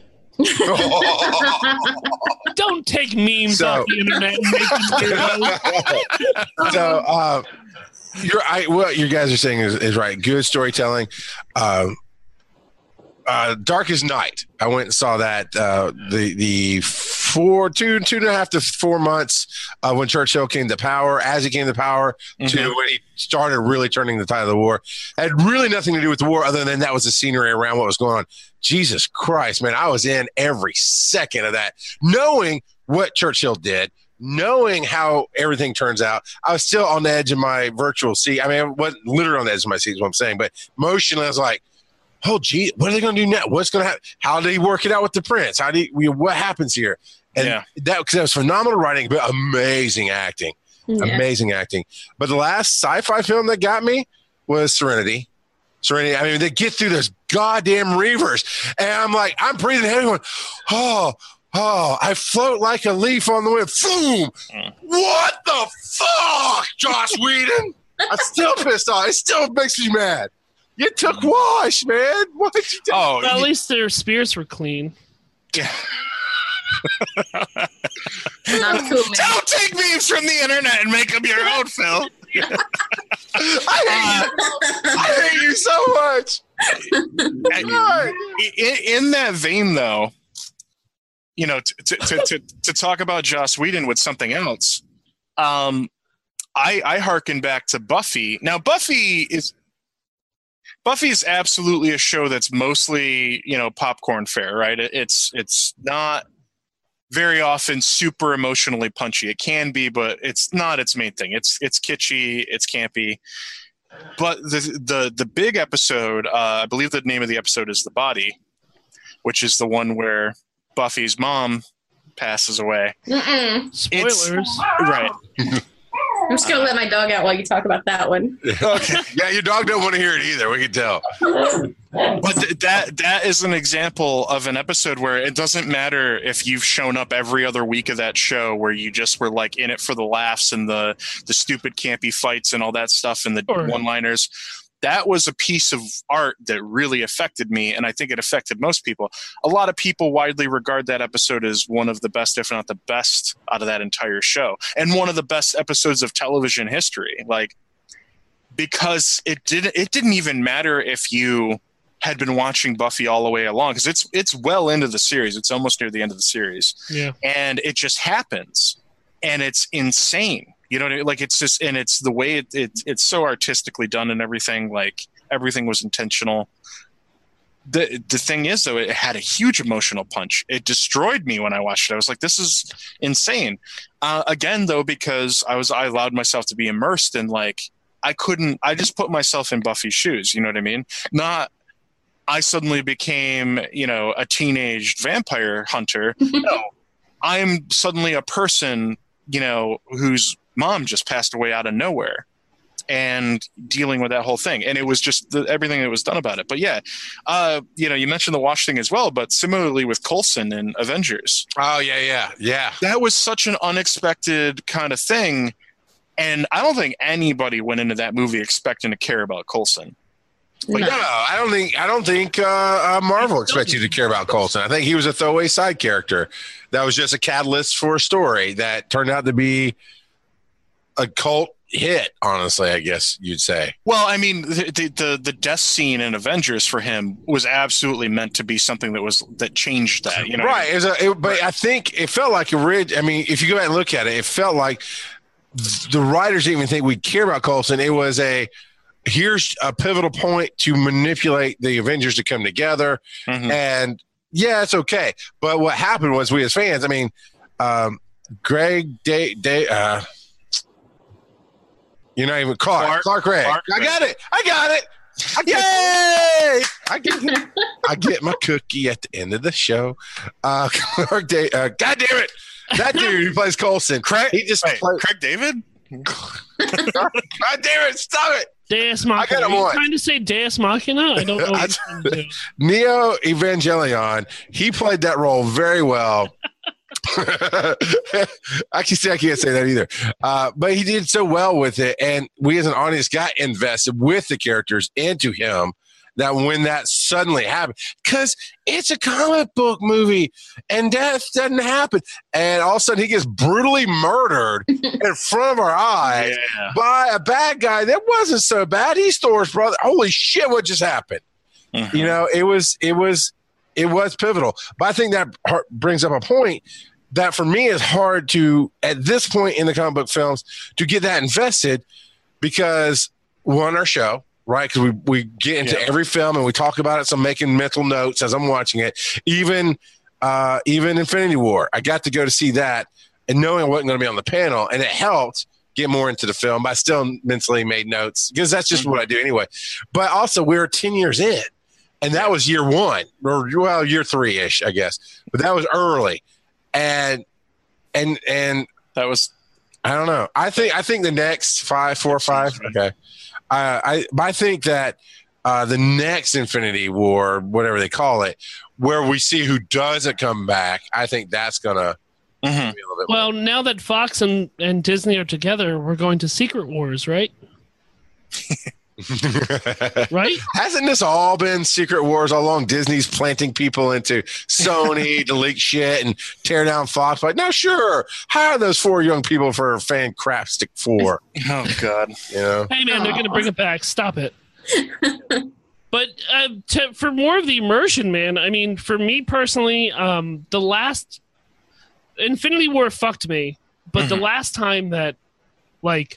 don't take memes So- off the internet and make them heroes. so uh, you're I what you guys are saying is, is right. Good storytelling. Um, uh, Darkest Night. I went and saw that uh, the the four two two and a half to four months uh, when Churchill came to power. As he came to power, to Mhm. when he started really turning the tide of the war, had really nothing to do with the war other than that was the scenery around what was going on. Jesus Christ, man! I was in every second of that, knowing what Churchill did. Knowing how everything turns out, I was still on the edge of my virtual seat. I mean, I wasn't literally on the edge of my seat is what I'm saying, but emotionally, I was like, oh, gee, what are they going to do now? What's going to happen? How do they work it out with the prince? How do you, we, what happens here? And Yeah. that, because that was phenomenal writing, but amazing acting. Yeah. Amazing acting. But the last sci-fi film that got me was Serenity. Serenity. I mean, they get through those goddamn reavers, and I'm like, I'm breathing heavy, going, oh, oh, I float like a leaf on the wind. Boom! Mm. What the fuck, Joss Whedon? I'm still pissed off. It still makes me mad. You took Wash, man. What did you do? Oh, Well, at y- least their spears were clean. yeah. Not cool, man. Don't take memes from the internet and make them your own, Phil. I hate you. I hate you so much. God. in, in that vein, though, you know, to, to, to, to, to talk about Joss Whedon with something else, um, I, I hearken back to Buffy. Now, Buffy is Buffy is absolutely a show that's mostly, you know, popcorn fare, right? It, it's it's not very often super emotionally punchy. It can be, but it's not its main thing. It's it's kitschy, it's campy. But the the the big episode, uh, I believe the name of the episode is The Body, which is the one where Buffy's mom passes away. Mm-mm. Spoilers. Right. I'm just gonna let my dog out while you talk about that one. Okay. Yeah, your dog don't want to hear it either. We can tell. But th- that that is an example of an episode where it doesn't matter if you've shown up every other week of that show where you just were like in it for the laughs and the the stupid campy fights and all that stuff and the Sure. one-liners. That was a piece of art that really affected me, and I think it affected most people. A lot of people widely regard that episode as one of the best, if not the best, out of that entire show, and one of the best episodes of television history. Like, because it didn't it didn't even matter if you had been watching Buffy all the way along, because it's it's well into the series. It's almost near the end of the series, Yeah. and it just happens, and it's insane. You know what I mean? Like, it's just, and it's the way it, it it's so artistically done and everything. Like, everything was intentional. The the thing is, though, it had a huge emotional punch. It destroyed me when I watched it. I was like, this is insane. Uh, again, though, because I was I allowed myself to be immersed in, like, I couldn't. I just put myself in Buffy's shoes. You know what I mean? Not. I suddenly became, you know, a teenage vampire hunter. No, I'm suddenly a person, you know, whose mom just passed away out of nowhere, and dealing with that whole thing. And it was just the, everything that was done about it. But yeah, uh, you know, you mentioned the Wash thing as well, but similarly with Coulson in Avengers, Oh yeah, yeah, yeah. that was such an unexpected kind of thing. And I don't think anybody went into that movie expecting to care about Coulson. No, No. I don't think I don't think uh, uh, Marvel expects you to care about Coulson. I think he was a throwaway side character that was just a catalyst for a story that turned out to be a cult hit, honestly, I guess you'd say. Well, I mean, the, the the the death scene in Avengers for him was absolutely meant to be something that was that changed that. You know, right? It was a, it, but I think it felt like a rid. I mean, if you go back and look at it, it felt like the writers didn't even think we'd care about Coulson. It was a here's a pivotal point to manipulate the Avengers to come together, mm-hmm. and yeah, it's okay. But what happened was we as fans, I mean, um, Greg Day Day. Uh, You're not even Clark. Clark, Clark Gregg. Clark I got it. I got it. I get Yay! I get I get my cookie at the end of the show. Uh, Clark Day. Uh, God damn it! That dude who plays Coulson. Craig. He just wait, played, Craig David. God damn it! Stop it. Deus Machina. Are you trying to say Deus Machina? I don't know. What I, Neo Evangelion. He played that role very well. I can say I can't say that either. Uh, but he did so well with it, and we as an audience got invested with the characters into him. That when that suddenly happened, because it's a comic book movie, and death doesn't happen, and all of a sudden he gets brutally murdered in front of our eyes yeah. by a bad guy that wasn't so bad. He's Thor's brother. Holy shit! What just happened? Mm-hmm. You know, it was it was it was pivotal. But I think that brings up a point that for me is hard to, at this point in the comic book films, to get that invested because we're on our show, right? Because we, we get into yeah. every film and we talk about it. So I'm making mental notes as I'm watching it. Even uh, even Infinity War, I got to go to see that and knowing I wasn't going to be on the panel, and it helped get more into the film. But I still mentally made notes because that's just mm-hmm. what I do anyway. But also, we were ten years in, and that was year one, or well, year three-ish, I guess. But that was early. And and and that was I don't know. I think I think the next five, four, five. Okay, uh, I but I think that uh, the next Infinity War, whatever they call it, where we see who doesn't come back, I think that's gonna. Mm-hmm. be a little bit well, more. now that Fox and and Disney are together, we're going to Secret Wars, right? Right? Hasn't this all been Secret Wars all along? Disney's planting people into Sony to leak shit and tear down Fox. Like, no, sure. Hire those four young people for Fan Crapstick four. Oh, God. You know? Hey, man, they're going to bring it back. Stop it. But uh, to, for more of the immersion, man, I mean, for me personally, um, the last Infinity War fucked me. But mm-hmm. the last time that, like,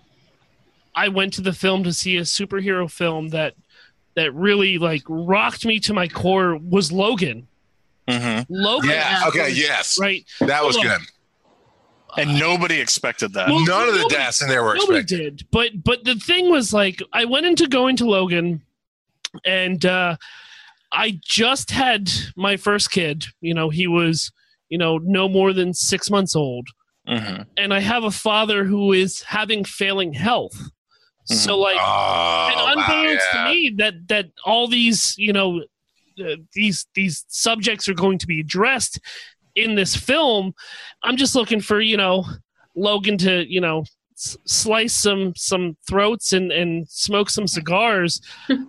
I went to the film to see a superhero film that that really like rocked me to my core was Logan. Mm-hmm. Logan. Yeah. Okay. Was, yes. Right. That was good. And nobody expected that. Well, None of the nobody, deaths in there were nobody expected. did. But but the thing was, like, I went into going to Logan, and uh, I just had my first kid. You know, he was you know no more than six months old, mm-hmm. and I have a father who is having failing health. So, like, oh, and unbeknownst wow, yeah. to me that that all these, you know, uh, these these subjects are going to be addressed in this film. I'm just looking for, you know, Logan to, you know, s- slice some some throats and and smoke some cigars.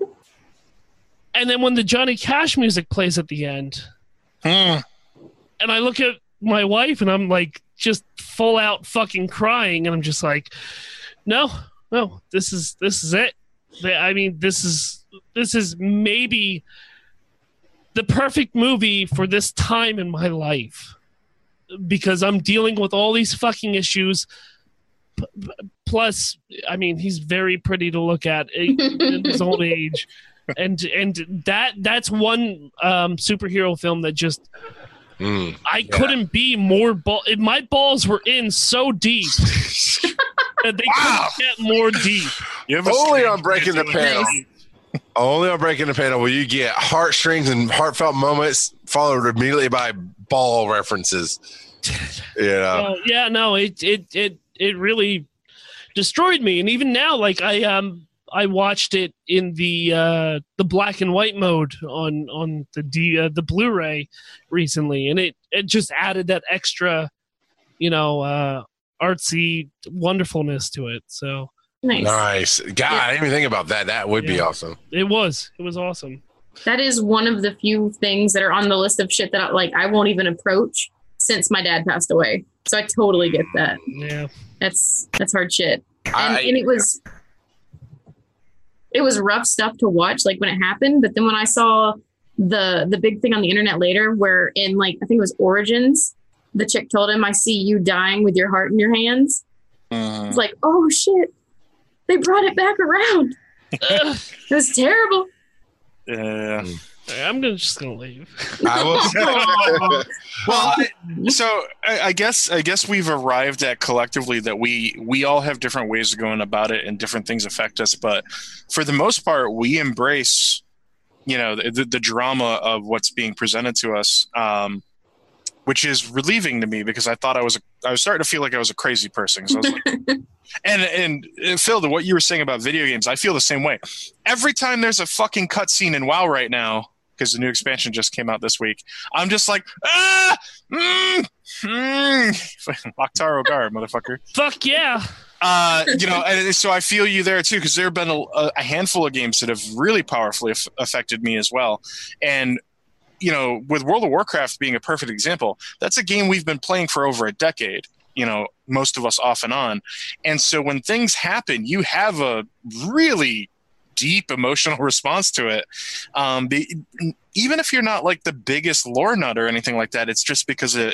And then when the Johnny Cash music plays at the end, mm. and I look at my wife and I'm like just full out fucking crying, and I'm just like, no. No, this is this is it. I mean, this is this is maybe the perfect movie for this time in my life, because I'm dealing with all these fucking issues. P- plus, I mean, he's very pretty to look at in his old age, and and that that's one um, superhero film that just mm, I yeah. couldn't be more ball. My balls were in so deep. That they wow. couldn't get more deep. Only on Breaking the Panel. Only on Breaking the Panel will you get heartstrings and heartfelt moments followed immediately by ball references. You know? Uh, yeah, no, it it it it really destroyed me. And even now, like I um I watched it in the uh, the black and white mode on on the D, uh, the Blu-ray recently, and it it just added that extra, you know. Uh, artsy wonderfulness to it. So nice. Nice. God, yeah. I didn't even think about that. That would yeah. be awesome. It was. It was awesome. That is one of the few things that are on the list of shit that I, like I won't even approach since my dad passed away. So I totally get that. Yeah. That's that's hard shit. and, I, and it was it was rough stuff to watch, like when it happened. But then when I saw the the big thing on the internet later, where in like I think it was Origins, the chick told him, "I see you dying with your heart in your hands." Uh, It's like, oh shit, they brought it back around. Ugh. It was terrible. yeah. I'm gonna just gonna leave. I will. Well, I, so I, I guess I guess we've arrived at collectively that we we all have different ways of going about it, and different things affect us. But for the most part, we embrace, you know, the, the drama of what's being presented to us, um, which is relieving to me because I thought I was a, I was starting to feel like I was a crazy person. So I was like, and and Phil, to what you were saying about video games, I feel the same way. Every time there's a fucking cutscene in WoW right now, because the new expansion just came out this week, I'm just like, ah, mm, mm. Mokhtar Ogar, motherfucker. Fuck yeah. Uh, you know, and so I feel you there too, because there have been a, a handful of games that have really powerfully af- affected me as well. And, you know, with World of Warcraft being a perfect example, that's a game we've been playing for over a decade, you know, most of us off and on. And so when things happen, you have a really deep emotional response to it. Um, the, even if you're not like the biggest lore nut or anything like that, it's just because it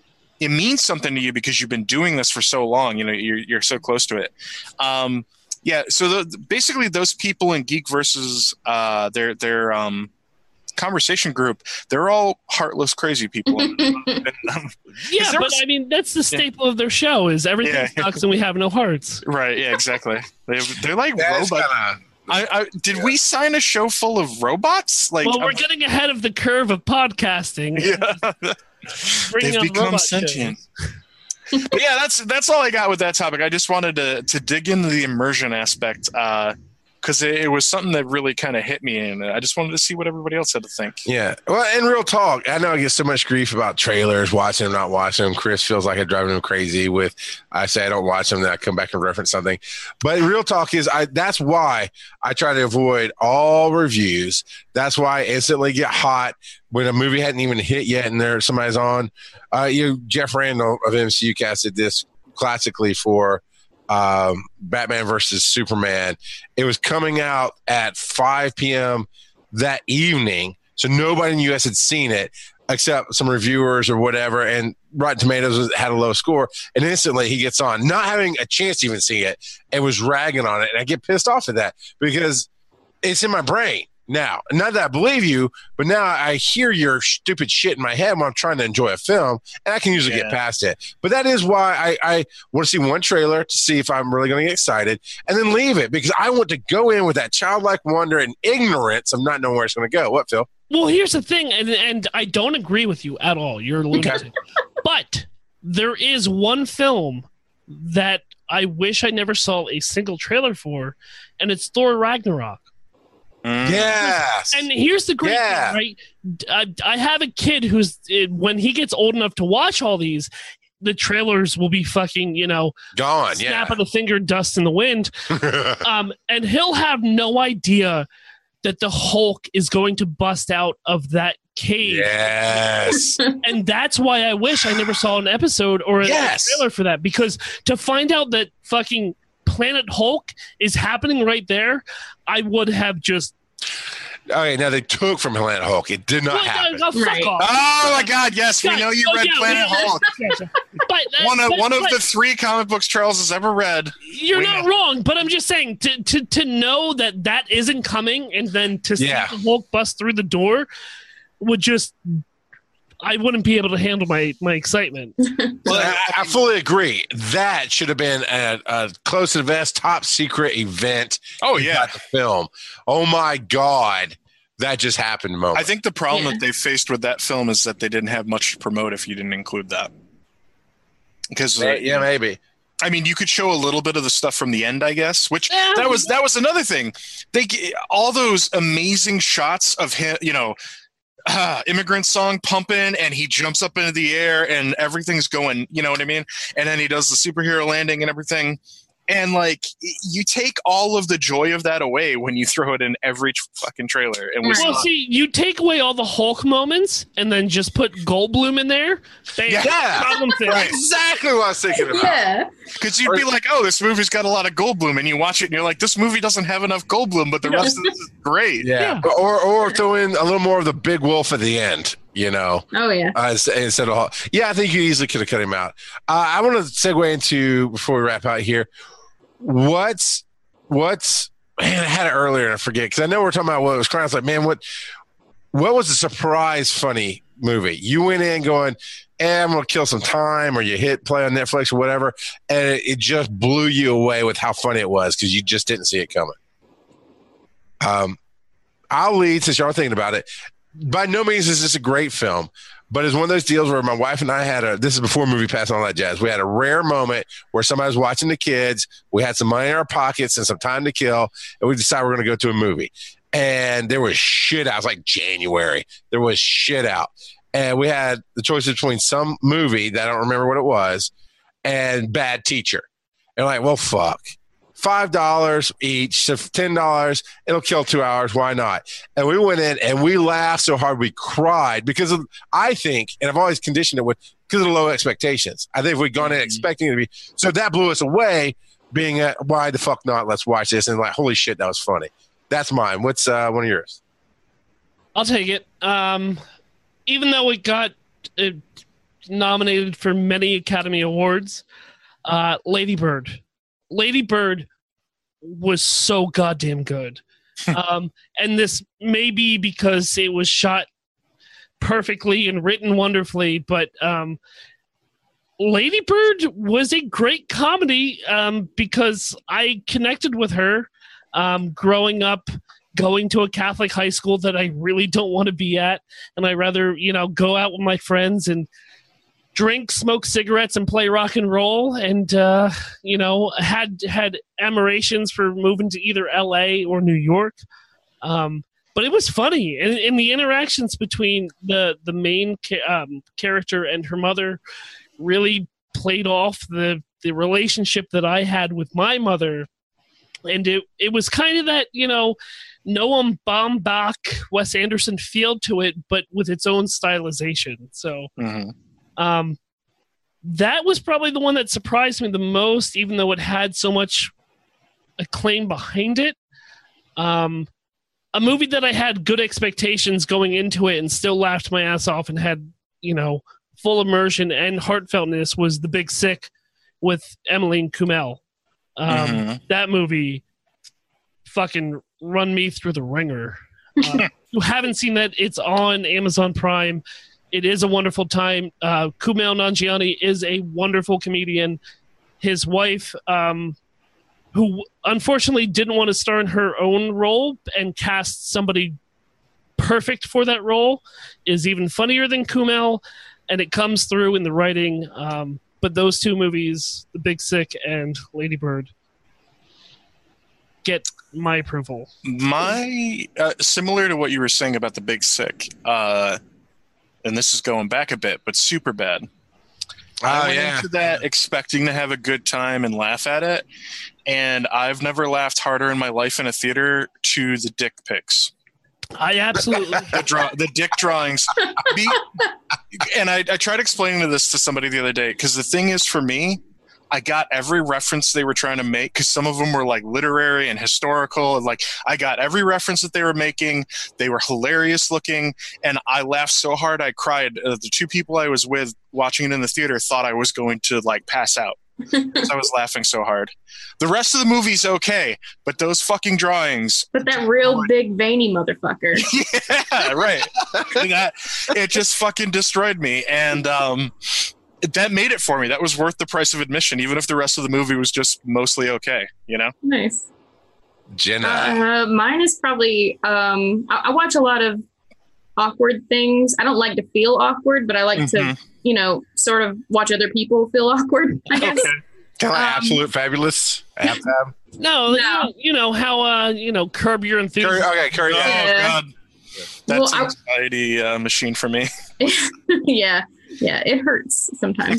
it means something to you because you've been doing this for so long. You know, you're you're so close to it. Um, yeah. So the, basically, those people in Geek versus uh, their their um, conversation group, they're all heartless, crazy people. And, um, Yeah, there but was- I mean that's the staple of their show is everything Yeah. sucks and we have no hearts. right? Yeah, exactly. They, they're like That's robots. kind I, I, did we sign a show full of robots? Like, Well, we're I'm- getting ahead of the curve of podcasting. yeah. Bringing They've on become robot sentient. shows. But yeah, that's that's all I got with that topic. I just wanted to to dig into the immersion aspect because it, it was something that really kind of hit me, and I just wanted to see what everybody else had to think. Yeah. Well, in real talk, I know I get so much grief about trailers, watching them, not watching them. Chris feels like I'm driving him crazy with, I say I don't watch them, then I come back and reference something. But real talk is, I that's why I try to avoid all reviews. That's why I instantly get hot when a movie hadn't even hit yet and there somebody's on. Uh, you, Jeff Randall of M C U Cast did this classically for um, Batman versus Superman. It was coming out at five p.m. that evening, so nobody in the U S had seen it except some reviewers or whatever, and Rotten Tomatoes was, had a low score, and instantly he gets on, not having a chance to even see it, and was ragging on it, and I get pissed off at that because it's in my brain now. Not that I believe you, but now I hear your stupid shit in my head when I'm trying to enjoy a film, and I can usually Yeah. get past it. But that is why I, I want to see one trailer to see if I'm really going to get excited, and then leave it because I want to go in with that childlike wonder and ignorance of not knowing where it's going to go. What, Phil? Well, here's the thing, and and I don't agree with you at all. You're a lunatic. But there is one film that I wish I never saw a single trailer for, and it's Thor Ragnarok. Mm. Yes. And here's the great Yeah. thing, right? I, I have a kid who's uh, when he gets old enough to watch all these, the trailers will be fucking, you know, Gone. snap Yeah. of the finger, dust in the wind. Um, and he'll have no idea that the Hulk is going to bust out of that cave. yes. And that's why I wish I never saw an episode or a Yes. trailer for that, because to find out that fucking Planet Hulk is happening right there, I would have just Okay, now they took from Planet Hulk. It did not Well, happen. uh, fuck Right. off. Oh my God! Yes, we God, know you oh, read yeah, Planet we- Hulk. But that- One of but- one of but the three comic books Charles has ever read. you're we not know. wrong, but I'm just saying to to to know that that isn't coming, and then to Yeah. see the Hulk bust through the door would just. I wouldn't be able to handle my my excitement. Well, I, I fully agree. That should have been a, a close to the vest, top secret event. Oh You yeah, got the film. Oh my God, that just happened. Moment. I think the problem Yeah. that they faced with that film is that they didn't have much to promote if you didn't include that. Because uh, yeah, maybe. I mean, you could show a little bit of the stuff from the end, I guess. Which Yeah. that was that was another thing. They g- all those amazing shots of him, you know, uh, immigrant song pumping, and he jumps up into the air, and everything's going. You know what I mean? And then he does the superhero landing and everything. And like, you take all of the joy of that away when you throw it in every tr- fucking trailer. And we Well, saw- see, you take away all the Hulk moments and then just put Goldblum in there. Bam, Yeah. problem fixed. Right. Exactly what I was thinking about. Yeah. Because you'd be like, oh, this movie's got a lot of Goldblum, and you watch it and you're like, this movie doesn't have enough Goldblum, but the rest of this is great. Yeah. Or or throw in a little more of the big wolf at the end, you know, Oh yeah. uh, instead of yeah, I think you easily could have cut him out. Uh, I want to segue into before we wrap out here. What's what's man? I had it earlier and I forget because I know we're talking about what was crying. I was like, man, what what was the surprise funny movie? You went in going, eh, I'm gonna kill some time, or you hit play on Netflix or whatever, and it, it just blew you away with how funny it was because you just didn't see it coming. Um, I'll lead since y'all are thinking about it. By no means is this a great film, but it's one of those deals where my wife and I had a, this is before Movie Pass and all that jazz. We had a rare moment where somebody was watching the kids. We had some money in our pockets and some time to kill, and we decided we're going to go to a movie. And there was shit out. It was like January. There was shit out. And we had the choice between some movie that I don't remember what it was and Bad Teacher. And like, well, fuck. five dollars each, so ten dollars, it'll kill two hours. Why not? And we went in and we laughed so hard we cried because of, I think, and I've always conditioned it with, because of the low expectations. I think if we'd gone in expecting it to be, so that blew us away being a, why the fuck not? Let's watch this. And like, holy shit, that was funny. That's mine. What's uh, one of yours? I'll take it. Um, even though it got uh, nominated for many Academy Awards, uh, Lady Bird. Lady Bird was so goddamn good. um, and this may be because it was shot perfectly and written wonderfully, but um, Lady Bird was a great comedy um, because I connected with her um, growing up, going to a Catholic high school that I really don't want to be at, and I rather, you know, go out with my friends and drink, smoke cigarettes, and play rock and roll, and uh, you know, had had admirations for moving to either L A or New York. Um, but it was funny, and, and the interactions between the the main ca- um, character and her mother really played off the the relationship that I had with my mother, and it it was kind of that, you know, Noam Baumbach, Wes Anderson feel to it, but with its own stylization. So. Mm-hmm. Um, that was probably the one that surprised me the most, even though it had so much acclaim behind it. Um, a movie that I had good expectations going into it and still laughed my ass off and had, you know, full immersion and heartfeltness was The Big Sick with Emmeline Kumail. Um, Mm-hmm. That movie fucking run me through the ringer. Uh, if you haven't seen that, it's on Amazon Prime. It is a wonderful time. Uh, Kumail Nanjiani is a wonderful comedian. His wife, um, who unfortunately didn't want to star in her own role and cast somebody perfect for that role, is even funnier than Kumail, and it comes through in the writing. Um, but those two movies, The Big Sick and Lady Bird, get my approval. My uh, similar to what you were saying about The Big Sick, uh, and this is going back a bit, but Superbad. I Oh, went yeah. into that expecting to have a good time and laugh at it, and I've never laughed harder in my life in a theater to the dick pics. I absolutely. The, draw, the dick drawings. Be, and I, I tried explaining to this to somebody the other day, because the thing is, for me, I got every reference they were trying to make, because some of them were like literary and historical. And like, I got every reference that they were making. They were hilarious looking. And I laughed so hard I cried. Uh, the two people I was with watching it in the theater thought I was going to like pass out because I was laughing so hard. The rest of the movie's okay, but those fucking drawings. But that real big veiny motherfucker. Yeah, right. that, it just fucking destroyed me. And, um, that made it for me. That was worth the price of admission, even if the rest of the movie was just mostly okay, you know? Nice. Jenna. Uh, mine is probably, um, I, I watch a lot of awkward things. I don't like to feel awkward, but I like Mhm. to, you know, sort of watch other people feel awkward, I guess. Okay. Kind of like um, Absolute Fabulous. Halftime. No, No. You, know, you know how uh, you know Curb Your Curry, Enthusiasm. okay, Curry. Oh, Yeah. Yeah. God. That's Well, an anxiety uh, machine for me. yeah. Yeah. It hurts sometimes.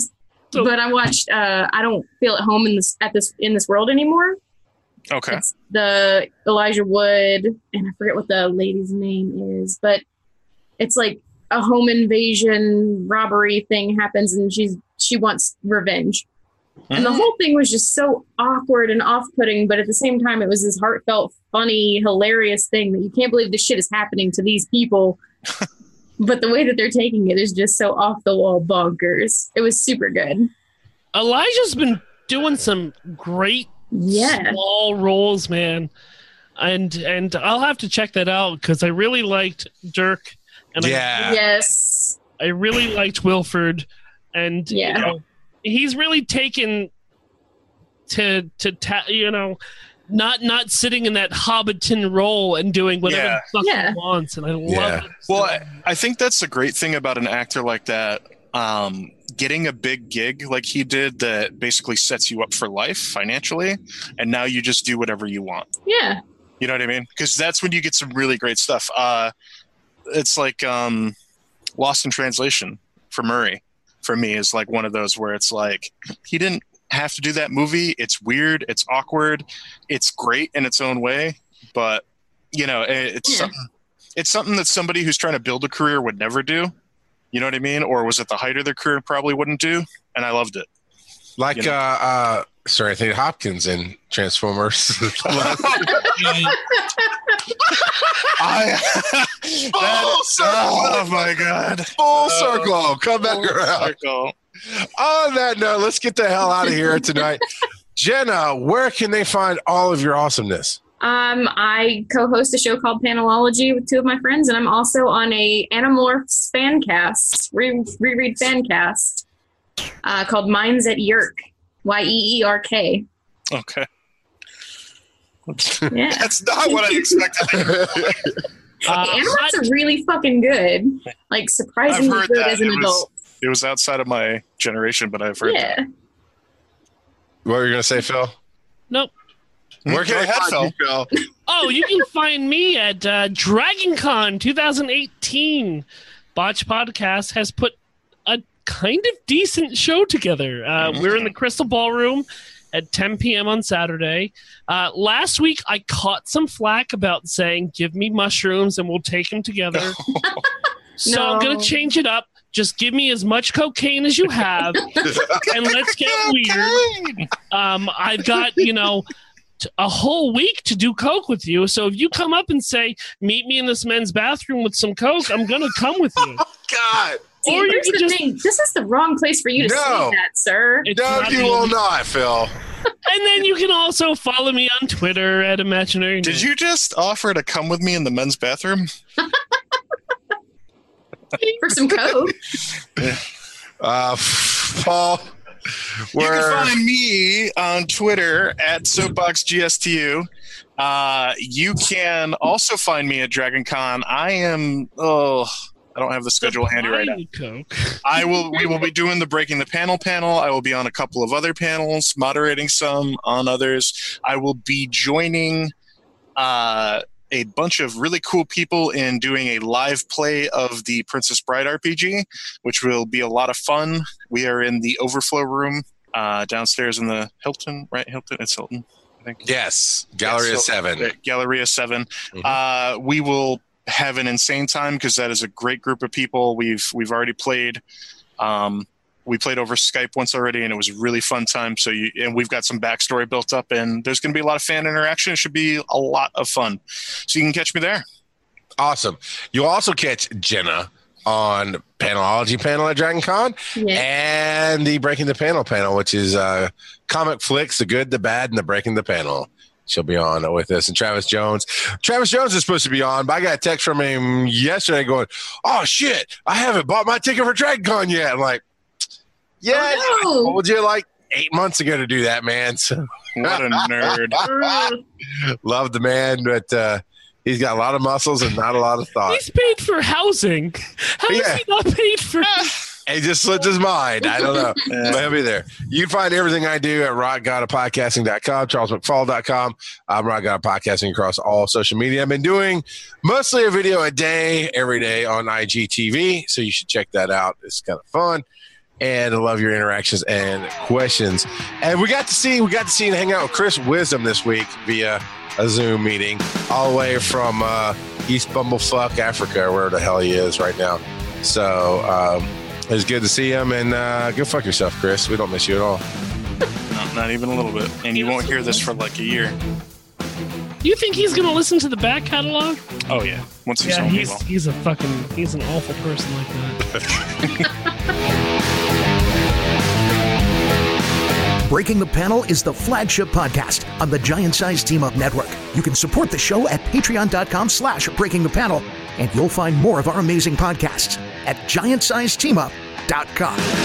So- but I watched. Uh, I don't feel at home in this at this in this world anymore. Okay. It's the Elijah Wood, and I forget what the lady's name is, but it's like a home invasion robbery thing happens, and she's she wants revenge. And the whole thing was just so awkward and off-putting, but at the same time, it was this heartfelt, funny, hilarious thing that you can't believe this shit is happening to these people. But the way that they're taking it is just so off-the-wall bonkers. It was super good. Elijah's been doing some great Yeah. small roles, man. And and I'll have to check that out because I really liked Dirk. And Yeah. Yes. I, I really liked Wilford. And, Yeah. you know, he's really taken to to ta- you know not not sitting in that Hobbiton role and doing whatever Yeah. the fuck Yeah. he wants, and I love Yeah. it. Well, I, I think that's the great thing about an actor like that. Um, getting a big gig like he did that basically sets you up for life financially, and now you just do whatever you want. Yeah. You know what I mean? Because that's when you get some really great stuff. Uh, it's like um, Lost in Translation for Murray. For me, is like one of those where it's like he didn't have to do that movie. It's weird. It's awkward. It's great in its own way, but you know, it, it's Yeah. something. It's something that somebody who's trying to build a career would never do. You know what I mean? Or was at the height of their career probably wouldn't do. And I loved it. Like, You know. uh, uh, sorry, I think Hopkins in Transformers. I, Full circle. oh my god! Full circle. Come back Full around. circle. On that note, let's get the hell out of here tonight. Jenna, where can they find all of your awesomeness? Um, I co-host a show called Panelology with two of my friends, and I'm also on a Animorphs fan cast, re- reread fan cast, uh, called Minds at Yerk, Y E E R K. Okay, Yeah. that's not what I expected. Uh, Animorphs are really fucking good. Like, I've surprisingly heard good that. as an It was, adult. it was outside of my generation, but I've heard Yeah. that. What were you going to say, Phil? nope. Where can Go I ahead, find you, Phil? Oh, you can find me at uh, DragonCon twenty eighteen. Botch Podcast has put a kind of decent show together. Uh, we're in the Crystal Ballroom at ten p.m. on Saturday. Uh, last week, I caught some flack about saying, give me mushrooms and we'll take them together. So I'm going No. to change it up. Just give me as much cocaine as you have and let's get weird. Um, I've got, you know, t- a whole week to do coke with you. So if you come up and say, meet me in this men's bathroom with some coke, I'm going to come with you. God. See, Or you here's could the just- thing. This is the wrong place for you to No. say that, sir. It's No, not you easy. will not, Phil. And then you can also follow me on Twitter at Imaginary. Did you just offer to come with me in the men's bathroom? For some coke. Uh, Paul, You where can find me on Twitter at SoapboxGSTU. Uh, you can also find me at DragonCon. I am oh, I don't have the schedule handy right now. Coke. I will. We will be doing the Breaking the Panel panel. I will be on a couple of other panels, moderating some on others. I will be joining uh, a bunch of really cool people in doing a live play of the Princess Bride R P G, which will be a lot of fun. We are in the Overflow room uh, downstairs in the Hilton, right? Hilton. It's Hilton, I think. yes, Galleria Yeah, so- seven. uh, Galleria seven. Mhm. Uh, we will have an insane time because that is a great group of people. We've we've already played. Um, we played over Skype once already, and it was a really fun time. So you and we've got some backstory built up, and there's going to be a lot of fan interaction. It should be a lot of fun. So you can catch me there. Awesome. You'll also catch Jenna on Panelology panel at DragonCon Yeah. and the Breaking the Panel panel, which is uh, comic flicks, the good, the bad, and the Breaking the Panel. She'll be on with us. And Travis Jones. Travis Jones is supposed to be on, but I got a text from him yesterday going, oh, shit, I haven't bought my ticket for DragonCon yet. I'm like, yeah, I Oh, told you like eight months ago to do that, man. So What a nerd. no. love the man, but uh, he's got a lot of muscles and not a lot of thought. He's paid for housing. How is Yeah. he not paid for? He just slipped his mind. I don't know. Yeah. But he'll be there. You can find everything I do at rock god of podcasting dot com, charles mcfall dot com. I'm Rock God of Podcasting across all social media. I've been doing mostly a video a day, every day on I G T V, so you should check that out. It's kind of fun. and I love your interactions and questions. And we got to see, we got to see and hang out with Chris Wisdom this week via a Zoom meeting, all the way from uh, East Bumblefuck, Africa, or where the hell he is right now. So um, it was good to see him, and uh, go fuck yourself, Chris. We don't miss you at all. No, not even a little bit. And you won't hear this for like a year. You think he's gonna listen to the back catalog? Oh yeah, once he's Yeah, home, he he's will. he's a fucking he's an awful person like that. Breaking the Panel is the flagship podcast on the Giant Size Team Up Network. You can support the show at patreon.com slash breaking the panel, and you'll find more of our amazing podcasts at giant size team up dot com.